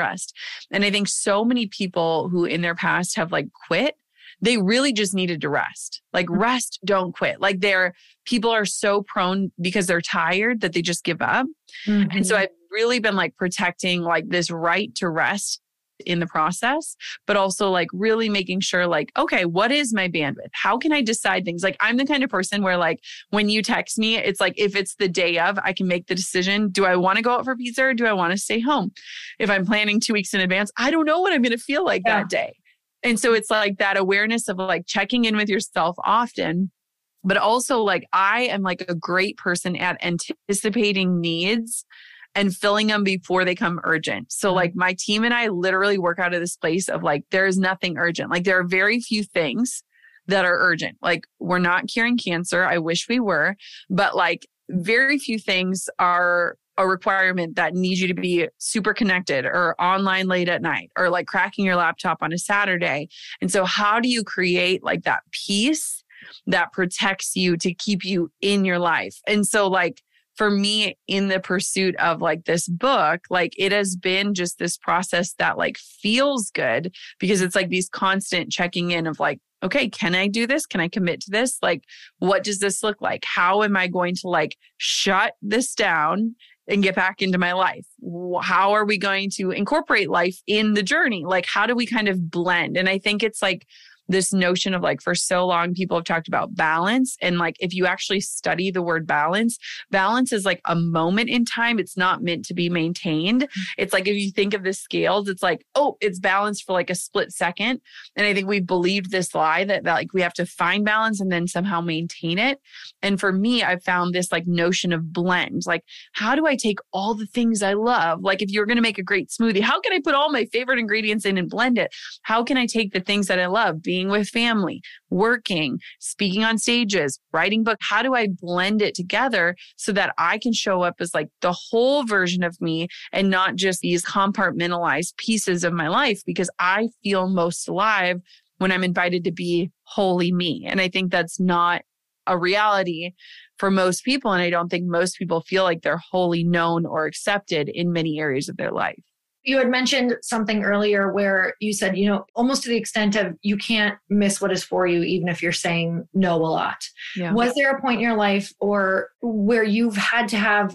And I think so many people who in their past have like quit, they really just needed to rest. Like rest, don't quit. Like people are so prone because they're tired that they just give up. Mm-hmm. And so I've really been like protecting like this right to rest in the process, but also like really making sure like, okay, what is my bandwidth? How can I decide things? Like I'm the kind of person where like, when you text me, it's like, if it's the day of, I can make the decision. Do I want to go out for pizza or do I want to stay home? If I'm planning 2 weeks in advance, I don't know what I'm going to feel like that day. And so it's like that awareness of like checking in with yourself often, but also like I am like a great person at anticipating needs and filling them before they come urgent. So like my team and I literally work out of this place of like, there is nothing urgent. Like there are very few things that are urgent. Like we're not curing cancer. I wish we were, but like very few things are a requirement that needs you to be super connected or online late at night or like cracking your laptop on a Saturday. And so how do you create like that peace that protects you to keep you in your life? And so like for me in the pursuit of like this book, like it has been just this process that like feels good because it's like these constant checking in of like, okay, can I do this? Can I commit to this? Like, what does this look like? How am I going to like shut this down and get back into my life? How are we going to incorporate life in the journey? Like, how do we kind of blend? And I think it's like this notion of like, for so long, people have talked about balance. And like, if you actually study the word balance, balance is like a moment in time. It's not meant to be maintained. It's like, if you think of the scales, it's like, oh, it's balanced for like a split second. And I think we've believed this lie that like we have to find balance and then somehow maintain it. And for me, I've found this like notion of blend. Like, how do I take all the things I love? Like if you're going to make a great smoothie, how can I put all my favorite ingredients in and blend it? How can I take the things that I love, being with family, working, speaking on stages, writing book? How do I blend it together so that I can show up as like the whole version of me and not just these compartmentalized pieces of my life? Because I feel most alive when I'm invited to be wholly me. And I think that's not a reality for most people. And I don't think most people feel like they're wholly known or accepted in many areas of their life. You had mentioned something earlier where you said, almost to the extent of you can't miss what is for you, even if you're saying no a lot. Yeah. Was there a point in your life or where you've had to have,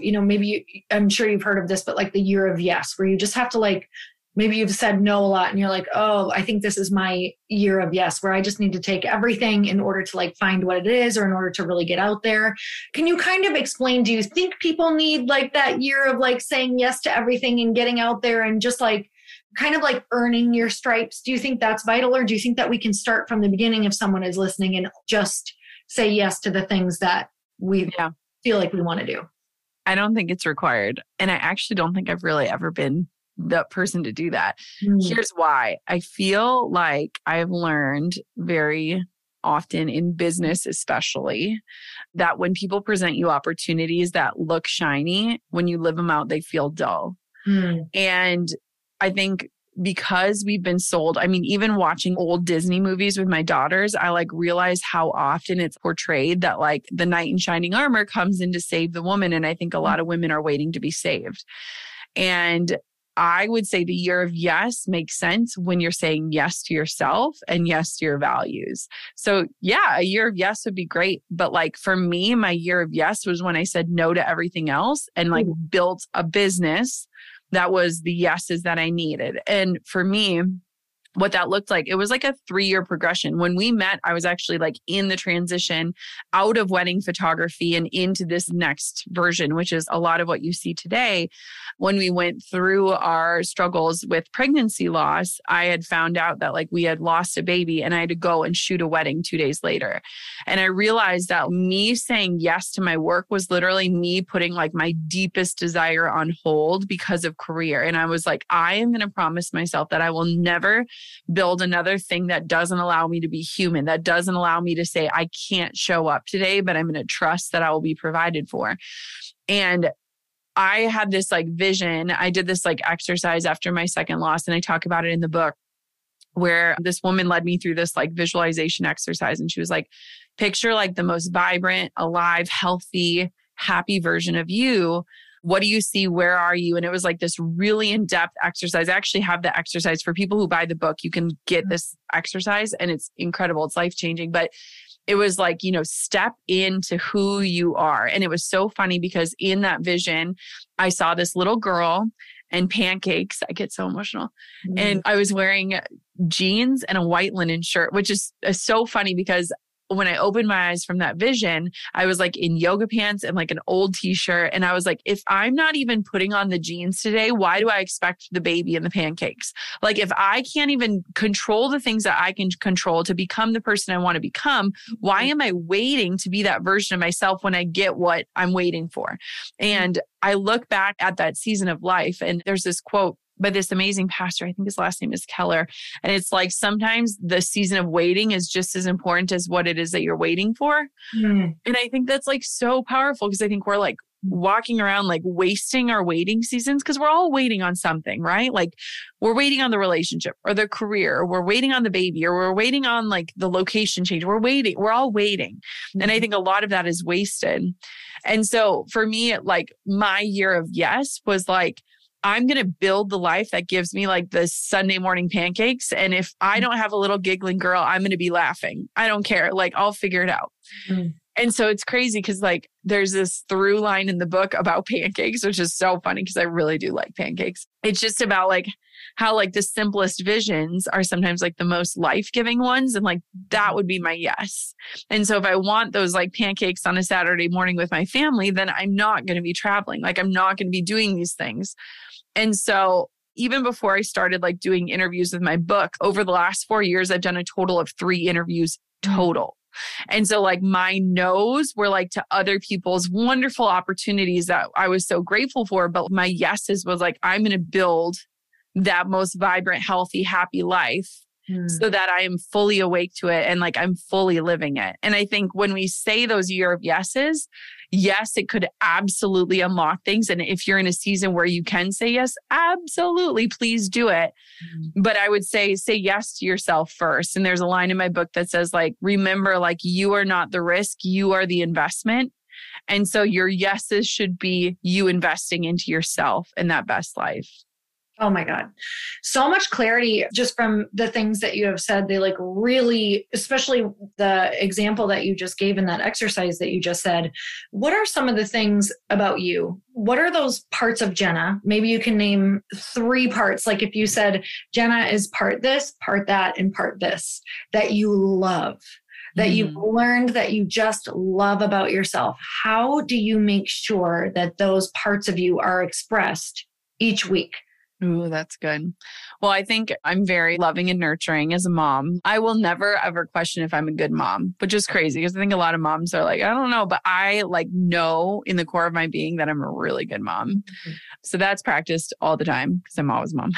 I'm sure you've heard of this, but like the year of yes, where you just have to like, maybe you've said no a lot and you're like, oh, I think this is my year of yes, where I just need to take everything in order to like find what it is or in order to really get out there. Can you kind of explain, do you think people need like that year of like saying yes to everything and getting out there and just like kind of like earning your stripes? Do you think that's vital, or do you think that we can start from the beginning if someone is listening and just say yes to the things that we feel like we want to do? I don't think it's required. And I actually don't think I've really ever been the person to do that. Here's why. I feel like I've learned very often in business, especially, that when people present you opportunities that look shiny, when you live them out, they feel dull. And I think because we've been sold, I mean, even watching old Disney movies with my daughters, I like realize how often it's portrayed that like the knight in shining armor comes in to save the woman. And I think a lot of women are waiting to be saved. And I would say the year of yes makes sense when you're saying yes to yourself and yes to your values. So yeah, a year of yes would be great. But like for me, my year of yes was when I said no to everything else and like built a business that was the yeses that I needed. And for me, what that looked like, it was like a 3-year progression. When we met, I was actually like in the transition out of wedding photography and into this next version, which is a lot of what you see today. When we went through our struggles with pregnancy loss, I had found out that like we had lost a baby and I had to go and shoot a wedding 2 days later. And I realized that me saying yes to my work was literally me putting like my deepest desire on hold because of career. And I was like, I am going to promise myself that I will never build another thing that doesn't allow me to be human, that doesn't allow me to say, I can't show up today, but I'm going to trust that I will be provided for. And I had this like vision. I did this like exercise after my second loss, and I talk about it in the book, where this woman led me through this like visualization exercise. And she was like, picture like the most vibrant, alive, healthy, happy version of you. What do you see? Where are you? And it was like this really in-depth exercise. I actually have the exercise for people who buy the book. You can get this exercise and it's incredible. It's life-changing. But it was like, you know, step into who you are. And it was so funny because in that vision, I saw this little girl and pancakes. I get so emotional. And I was wearing jeans and a white linen shirt, which is so funny because when I opened my eyes from that vision, I was like in yoga pants and like an old t-shirt. And I was like, if I'm not even putting on the jeans today, why do I expect the baby and the pancakes? Like if I can't even control the things that I can control to become the person I want to become, why am I waiting to be that version of myself when I get what I'm waiting for? And I look back at that season of life and there's this quote by this amazing pastor. I think his last name is Keller. And it's like, sometimes the season of waiting is just as important as what it is that you're waiting for. And I think that's like so powerful because I think we're like walking around like wasting our waiting seasons because we're all waiting on something, right? Like we're waiting on the relationship or the career, or we're waiting on the baby, or we're waiting on like the location change. We're all waiting. And I think a lot of that is wasted. And so for me, like my year of yes was like, I'm going to build the life that gives me like the Sunday morning pancakes. And if I don't have a little giggling girl, I'm going to be laughing. I don't care. Like I'll figure it out. And so it's crazy because like there's this through line in the book about pancakes, which is so funny because I really do like pancakes. It's just about like how like the simplest visions are sometimes like the most life-giving ones. And like that would be my yes. And so if I want those like pancakes on a Saturday morning with my family, then I'm not going to be traveling. Like I'm not going to be doing these things. And so even before I started like doing interviews with my book, over the last 4 years, I've done a total of 3 interviews total. And so like my no's were like to other people's wonderful opportunities that I was so grateful for. But my yeses was like, I'm going to build that most vibrant, healthy, happy life so that I am fully awake to it and like I'm fully living it. And I think when we say those year of yeses, yes, it could absolutely unlock things. And if you're in a season where you can say yes, absolutely, please do it. But I would say yes to yourself first. And there's a line in my book that says like, remember, like you are not the risk, you are the investment. And so your yeses should be you investing into yourself and that best life. Oh my God. So much clarity just from the things that you have said. They like really, especially the example that you just gave in that exercise that you just said. What are some of the things about you? What are those parts of Jenna? Maybe you can name 3 parts. Like if you said Jenna is part this, part that, and part this, that you love, that you've learned, that you just love about yourself. How do you make sure that those parts of you are expressed each week? Ooh, that's good. Well, I think I'm very loving and nurturing as a mom. I will never ever question if I'm a good mom, which is crazy because I think a lot of moms are like, I don't know, but I like know in the core of my being that I'm a really good mom. So that's practiced all the time because I'm always a mom.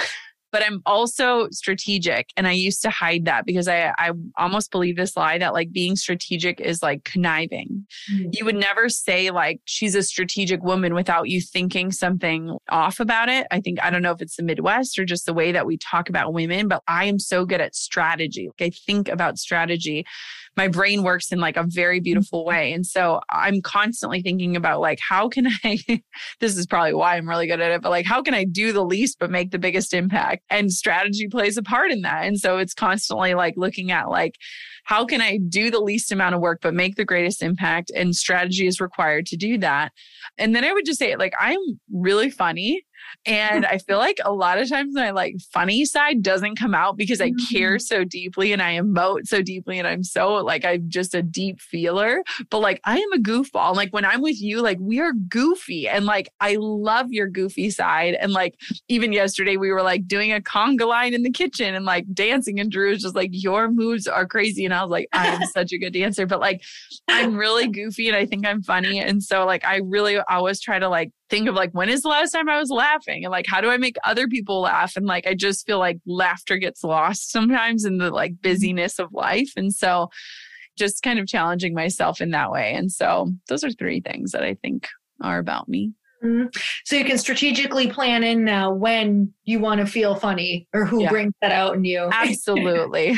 but I'm also strategic. And I used to hide that because I almost believe this lie that like being strategic is like conniving. You would never say like she's a strategic woman without you thinking something off about it. I don't know if it's the Midwest or just the way that we talk about women, but I am so good at strategy. Like I think about strategy. My brain works in like a very beautiful way. And so I'm constantly thinking about like, how can I, this is probably why I'm really good at it, but like, how can I do the least but make the biggest impact? And strategy plays a part in that. And so it's constantly like looking at like, how can I do the least amount of work but make the greatest impact? And strategy is required to do that. And then I would just say like, I'm really funny. And I feel like a lot of times my like funny side doesn't come out because I care so deeply and I emote so deeply and I'm so like, I'm just a deep feeler, but like I am a goofball. Like when I'm with you, like we are goofy and like, I love your goofy side. And like, even yesterday we were like doing a conga line in the kitchen and like dancing and Drew was just like, your moves are crazy. And I was like, I am such a good dancer, but like, I'm really goofy and I think I'm funny. And so like, I really always try to like, think of like, when is the last time I was laughing? And like, how do I make other people laugh? And like, I just feel like laughter gets lost sometimes in the like busyness of life. And so just kind of challenging myself in that way. And so those are 3 things that I think are about me. So you can strategically plan in now when you want to feel funny or who brings that out in you. Absolutely.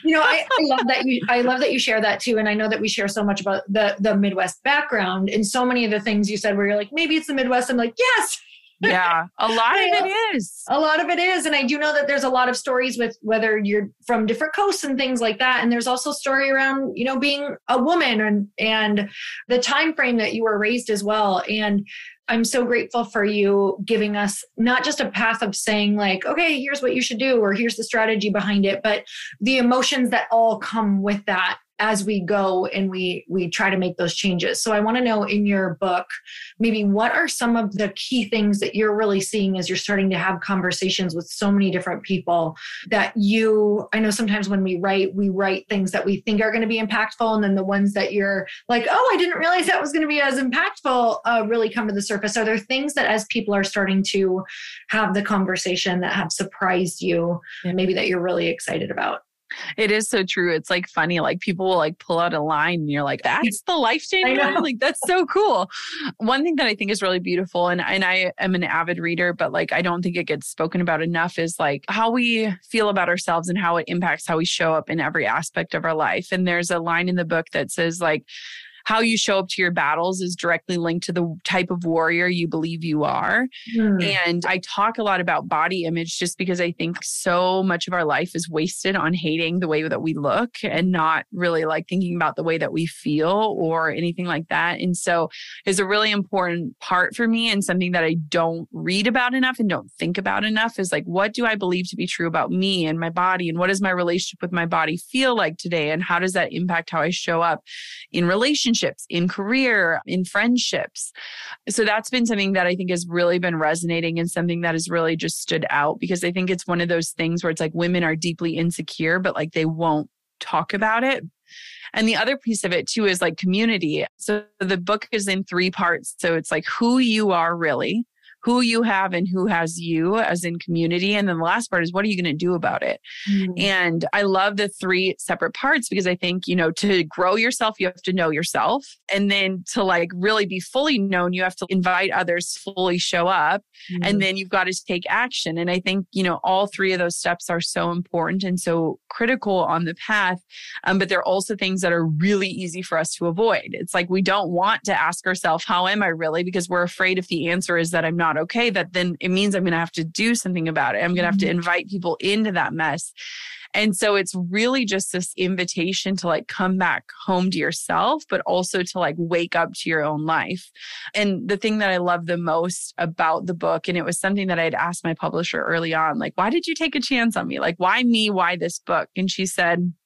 I love that you share that too. And I know that we share so much about the Midwest background and so many of the things you said where you're like, maybe it's the Midwest. I'm like, yes. Yeah, a lot of it is. A lot of it is. And I do know that there's a lot of stories with whether you're from different coasts and things like that. And there's also a story around, being a woman and the time frame that you were raised as well. And I'm so grateful for you giving us not just a path of saying like, okay, here's what you should do, or here's the strategy behind it, but the emotions that all come with that as we go and we try to make those changes. So I want to know in your book, maybe what are some of the key things that you're really seeing as you're starting to have conversations with so many different people that I know sometimes when we write things that we think are going to be impactful. And then the ones that you're like, oh, I didn't realize that was going to be as impactful really come to the surface. Are there things that as people are starting to have the conversation that have surprised you and maybe that you're really excited about? It is so true. It's like funny, like people will like pull out a line and you're like, that's the life-changing one. Like, that's so cool. One thing that I think is really beautiful, and I am an avid reader, but like, I don't think it gets spoken about enough is like how we feel about ourselves and how it impacts how we show up in every aspect of our life. And there's a line in the book that says like, how you show up to your battles is directly linked to the type of warrior you believe you are. And I talk a lot about body image just because I think so much of our life is wasted on hating the way that we look and not really like thinking about the way that we feel or anything like that. And so it's a really important part for me and something that I don't read about enough and don't think about enough is like, what do I believe to be true about me and my body? And what does my relationship with my body feel like today? And how does that impact how I show up in relationships, in career, in friendships? So that's been something that I think has really been resonating and something that has really just stood out because I think it's one of those things where it's like women are deeply insecure, but like they won't talk about it. And the other piece of it too is like community. So the book is in 3 parts. So it's like who you are really, who you have and who has you as in community. And then the last part is what are you going to do about it? And I love the 3 separate parts because I think, to grow yourself, you have to know yourself. And then to like really be fully known, you have to invite others to fully show up. And then you've got to take action. And I think, all 3 of those steps are so important and so critical on the path. But they're also things that are really easy for us to avoid. It's like, we don't want to ask ourselves, how am I really? Because we're afraid if the answer is that I'm not okay, that then it means I'm going to have to do something about it. I'm going to have to invite people into that mess. And so it's really just this invitation to like come back home to yourself, but also to like wake up to your own life. And the thing that I love the most about the book, and it was something that I had asked my publisher early on, like, why did you take a chance on me? Like, why me? Why this book? And she said,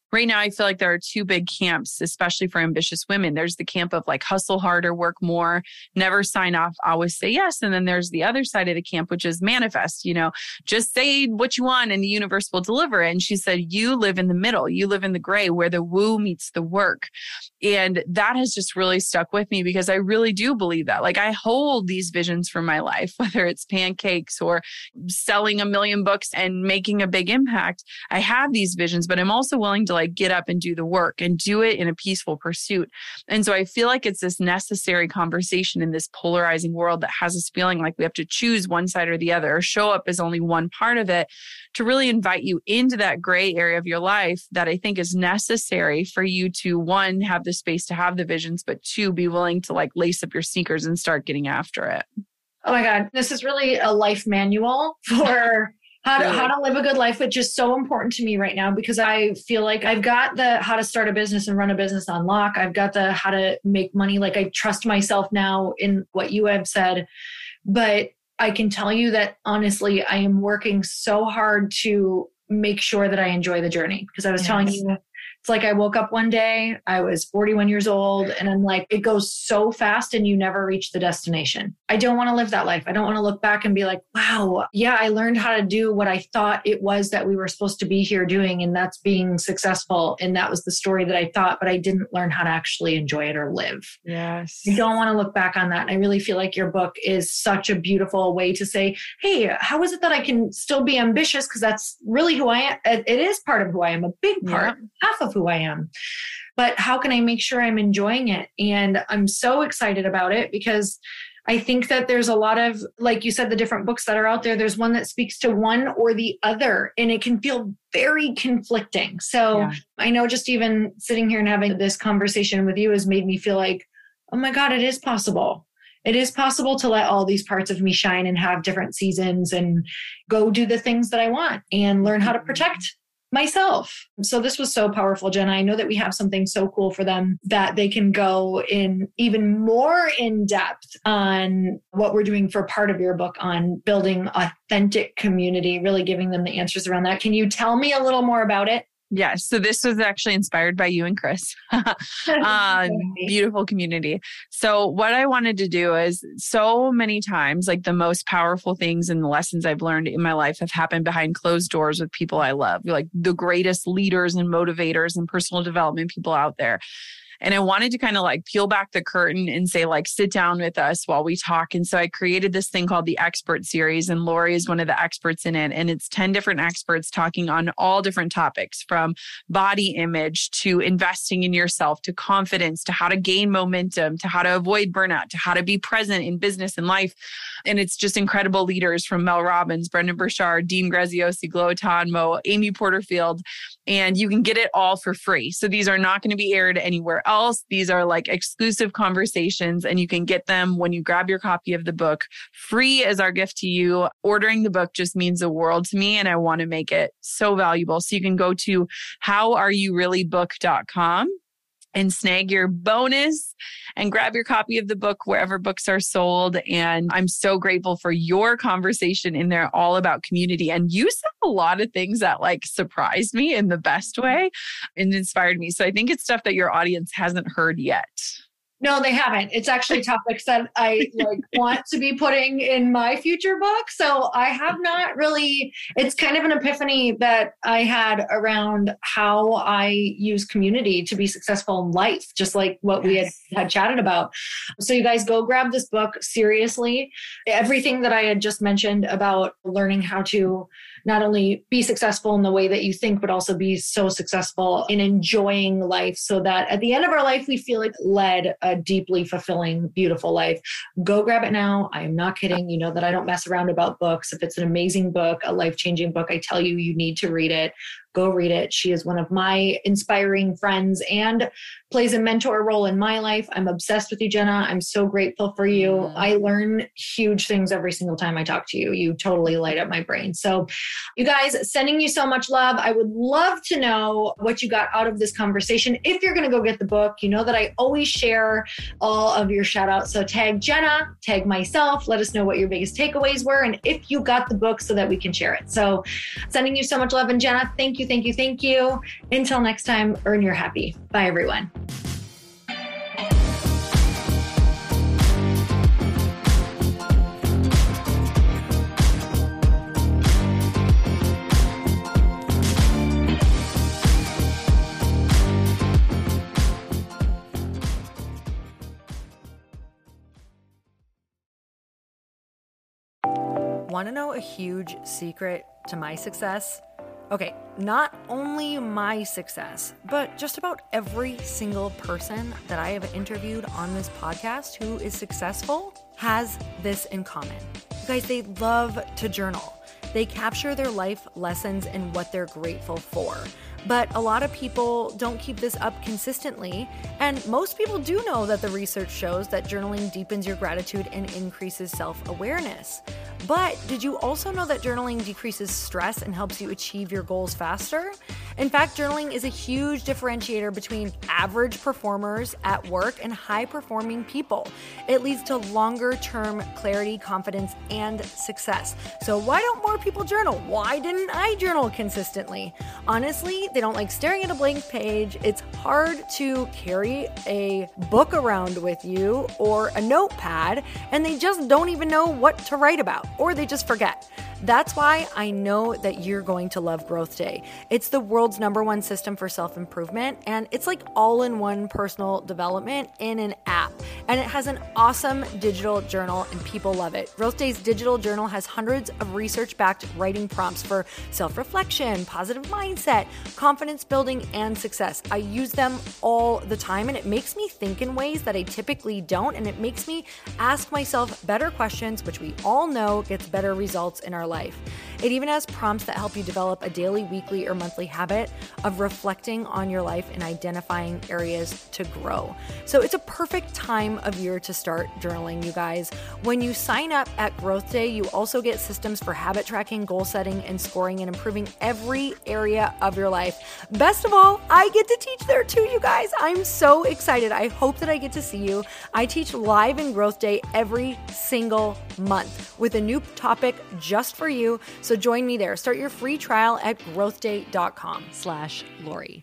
Right now, I feel like there are two big camps, especially for ambitious women. There's the camp of like hustle harder, work more, never sign off, always say yes. And then there's the other side of the camp, which is manifest, just say what you want and the universe will deliver it. And she said, you live in the middle, you live in the gray where the woo meets the work. And that has just really stuck with me because I really do believe that. Like I hold these visions for my life, whether it's pancakes or selling 1 million books and making a big impact. I have these visions, but I'm also willing to like get up and do the work and do it in a peaceful pursuit. And so I feel like it's this necessary conversation in this polarizing world that has us feeling like we have to choose one side or the other or show up as only one part of it, to really invite you into that gray area of your life that I think is necessary for you to, one, have the space to have the visions, but two, be willing to like lace up your sneakers and start getting after it. Oh my God. This is really a life manual for how to live a good life, which is so important to me right now because I feel like I've got the how to start a business and run a business on lock. I've got the how to make money. Like I trust myself now in what you have said, but I can tell you that honestly, I am working so hard to make sure that I enjoy the journey because I was telling you, it's like I woke up one day, I was 41 years old, and I'm like, it goes so fast and you never reach the destination. I don't want to live that life. I don't want to look back and be like, wow, yeah, I learned how to do what I thought it was that we were supposed to be here doing, and that's being successful. And that was the story that I thought, but I didn't learn how to actually enjoy it or live. Yes. You don't want to look back on that. I really feel like your book is such a beautiful way to say, hey, how is it that I can still be ambitious? Because that's really who I am. It is part of who I am, a big part, half of who I am. But how can I make sure I'm enjoying it? And I'm so excited about it because I think that there's a lot of, like you said, the different books that are out there. There's one that speaks to one or the other, and it can feel very conflicting. So I know just even sitting here and having this conversation with you has made me feel like, oh my God, it is possible. It is possible to let all these parts of me shine and have different seasons and go do the things that I want and learn how to protect myself. So this was so powerful, Jenna. I know that we have something so cool for them that they can go in even more in depth on what we're doing for part of your book on building authentic community, really giving them the answers around that. Can you tell me a little more about it? Yes. So this was actually inspired by you and Chris. Beautiful community. So what I wanted to do is so many times, like the most powerful things and the lessons I've learned in my life have happened behind closed doors with people I love, like the greatest leaders and motivators and personal development people out there. And I wanted to kind of like peel back the curtain and say, like, sit down with us while we talk. And so I created this thing called the Expert Series, and Lori is one of the experts in it. And it's 10 different experts talking on all different topics, from body image to investing in yourself, to confidence, to how to gain momentum, to how to avoid burnout, to how to be present in business and life. And it's just incredible leaders from Mel Robbins, Brendan Burchard, Dean Graziosi, Glow Tanmo, Amy Porterfield. And you can get it all for free. So these are not going to be aired anywhere else. These are like exclusive conversations, and you can get them when you grab your copy of the book free as our gift to you. Ordering the book just means the world to me, and I want to make it so valuable. So you can go to howareyourreallybook.com and snag your bonus and grab your copy of the book wherever books are sold. And I'm so grateful for your conversation in there, all about community. And you said a lot of things that like surprised me in the best way and inspired me. So I think it's stuff that your audience hasn't heard yet. No, they haven't. It's actually topics that I want to be putting in my future book. So I have not really, it's kind of an epiphany that I had around how I use community to be successful in life, just like what we had chatted about. So you guys go grab this book seriously. Everything that I had just mentioned about learning how to not only be successful in the way that you think, but also be so successful in enjoying life so that at the end of our life, we feel like led a deeply fulfilling, beautiful life. Go grab it now. I am not kidding. You know that I don't mess around about books. If it's an amazing book, a life-changing book, I tell you, you need to read it. Go read it. She is one of my inspiring friends and plays a mentor role in my life. I'm obsessed with you, Jenna. I'm so grateful for you. I learn huge things every single time I talk to you. You totally light up my brain. So you guys, sending you so much love. I would love to know what you got out of this conversation. If you're going to go get the book, you know that I always share all of your shout outs. So tag Jenna, tag myself, let us know what your biggest takeaways were. And if you got the book so that we can share it. So sending you so much love. And Jenna, thank you you, thank you, thank you. Until next time, earn your happy. Bye, everyone. Want to know a huge secret to my success? Okay, not only my success, but just about every single person that I have interviewed on this podcast who is successful has this in common. You guys, they love to journal. They capture their life lessons and what they're grateful for. But a lot of people don't keep this up consistently. And most people do know that the research shows that journaling deepens your gratitude and increases self-awareness. But did you also know that journaling decreases stress and helps you achieve your goals faster? In fact, journaling is a huge differentiator between average performers at work and high-performing people. It leads to longer-term clarity, confidence, and success. So why don't more people journal? Why didn't I journal consistently? Honestly, they don't like staring at a blank page. It's hard to carry a book around with you or a notepad, and they just don't even know what to write about, or they just forget. That's why I know that you're going to love Growth Day. It's the world's #1 system for self-improvement, and it's like all-in-one personal development in an app. And it has an awesome digital journal, and people love it. Growth Day's digital journal has hundreds of research-backed writing prompts for self-reflection, positive mindset, confidence building, and success. I use them all the time, and it makes me think in ways that I typically don't, and it makes me ask myself better questions, which we all know gets better results in our life. It even has prompts that help you develop a daily, weekly, or monthly habit of reflecting on your life and identifying areas to grow. So it's a perfect time of year to start journaling, you guys. When you sign up at Growth Day, you also get systems for habit tracking, goal setting, and scoring, and improving every area of your life. Best of all, I get to teach there too, you guys. I'm so excited. I hope that I get to see you. I teach live in Growth Day every single month with a new topic just for you. So join me there. Start your free trial at growthday.com/Lori.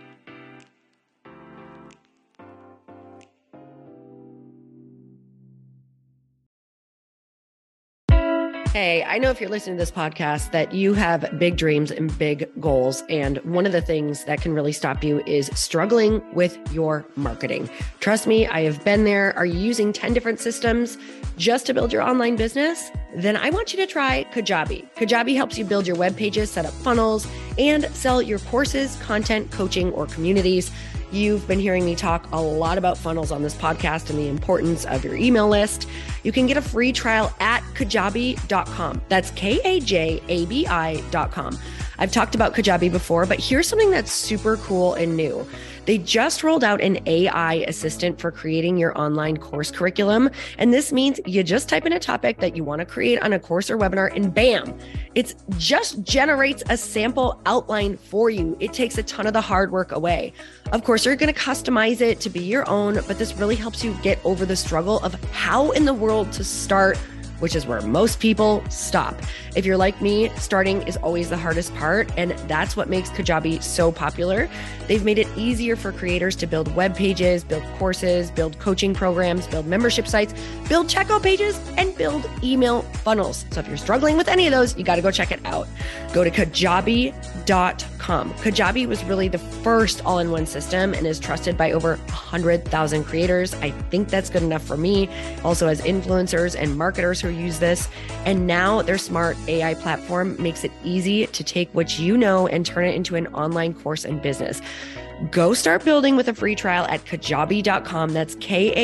Hey, I know if you're listening to this podcast that you have big dreams and big goals. And one of the things that can really stop you is struggling with your marketing. Trust me, I have been there. Are you using 10 different systems just to build your online business? Then I want you to try Kajabi. Kajabi helps you build your web pages, set up funnels, and sell your courses, content, coaching, or communities. You've been hearing me talk a lot about funnels on this podcast and the importance of your email list. You can get a free trial at kajabi.com. That's Kajabi.com. I've talked about Kajabi before, but here's something that's super cool and new. They just rolled out an AI assistant for creating your online course curriculum. And this means you just type in a topic that you want to create on a course or webinar, and bam, it just generates a sample outline for you. It takes a ton of the hard work away. Of course, you're going to customize it to be your own, but this really helps you get over the struggle of how in the world to start, which is where most people stop. If you're like me, starting is always the hardest part, and that's what makes Kajabi so popular. They've made it easier for creators to build web pages, build courses, build coaching programs, build membership sites, build checkout pages, and build email funnels. So if you're struggling with any of those, you got to go check it out. Go to Kajabi.com. Kajabi was really the first all-in-one system and is trusted by over 100,000 creators. I think that's good enough for me. Also has influencers and marketers who use this. And now their smart AI platform makes it easy to take what you know and turn it into an online course and business. Go start building with a free trial at Kajabi.com. That's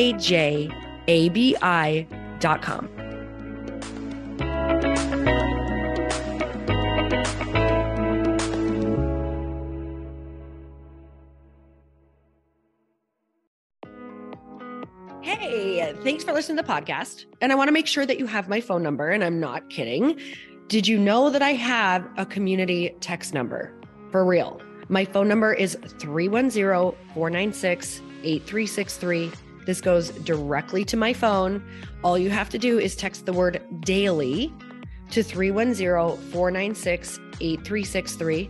Kajabi.com. Hey, thanks for listening to the podcast. And I want to make sure that you have my phone number, and I'm not kidding. Did you know that I have a community text number? For real. My phone number is 310-496-8363. This goes directly to my phone. All you have to do is text the word daily to 310-496-8363.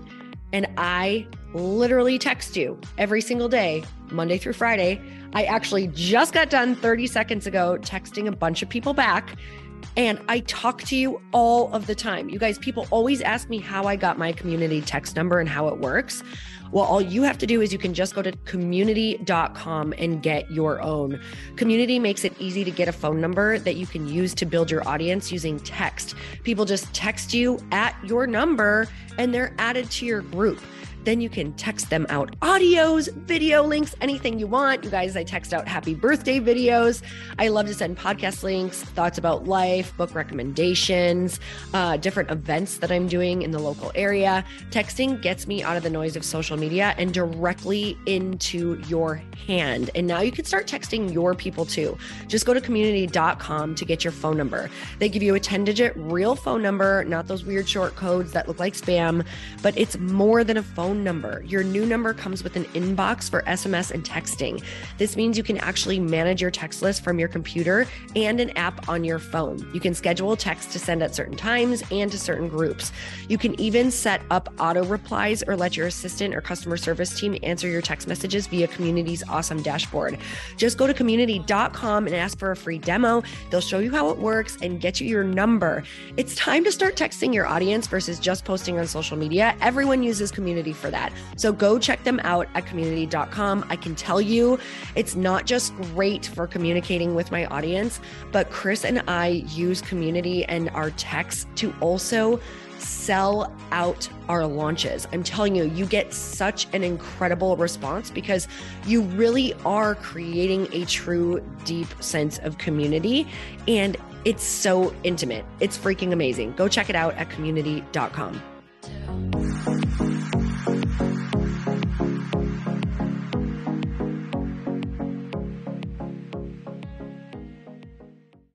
and I literally text you every single day, Monday through Friday. I actually just got done 30 seconds ago texting a bunch of people back, and I talk to you all of the time. You guys, people always ask me how I got my community text number and how it works. Well, all you have to do is you can just go to community.com and get your own. Community makes it easy to get a phone number that you can use to build your audience using text. People just text you at your number and they're added to your group. Then you can text them out audios, video links, anything you want. You guys, I text out happy birthday videos. I love to send podcast links, thoughts about life, book recommendations, different events that I'm doing in the local area. Texting gets me out of the noise of social media and directly into your hand. And now you can start texting your people too. Just go to community.com to get your phone number. They give you a 10-digit real phone number, not those weird short codes that look like spam, but it's more than a phone number. Your new number comes with an inbox for SMS and texting. This means you can actually manage your text list from your computer and an app on your phone. You can schedule text to send at certain times and to certain groups. You can even set up auto replies or let your assistant or customer service team answer your text messages via Community's awesome dashboard. Just go to community.com and ask for a free demo. They'll show you how it works and get you your number. It's time to start texting your audience versus just posting on social media. Everyone uses Community for that. So go check them out at community.com. I can tell you it's not just great for communicating with my audience, but Chris and I use Community and our texts to also sell out our launches. I'm telling you, you get such an incredible response because you really are creating a true, deep sense of community, and it's so intimate. It's freaking amazing. Go check it out at community.com.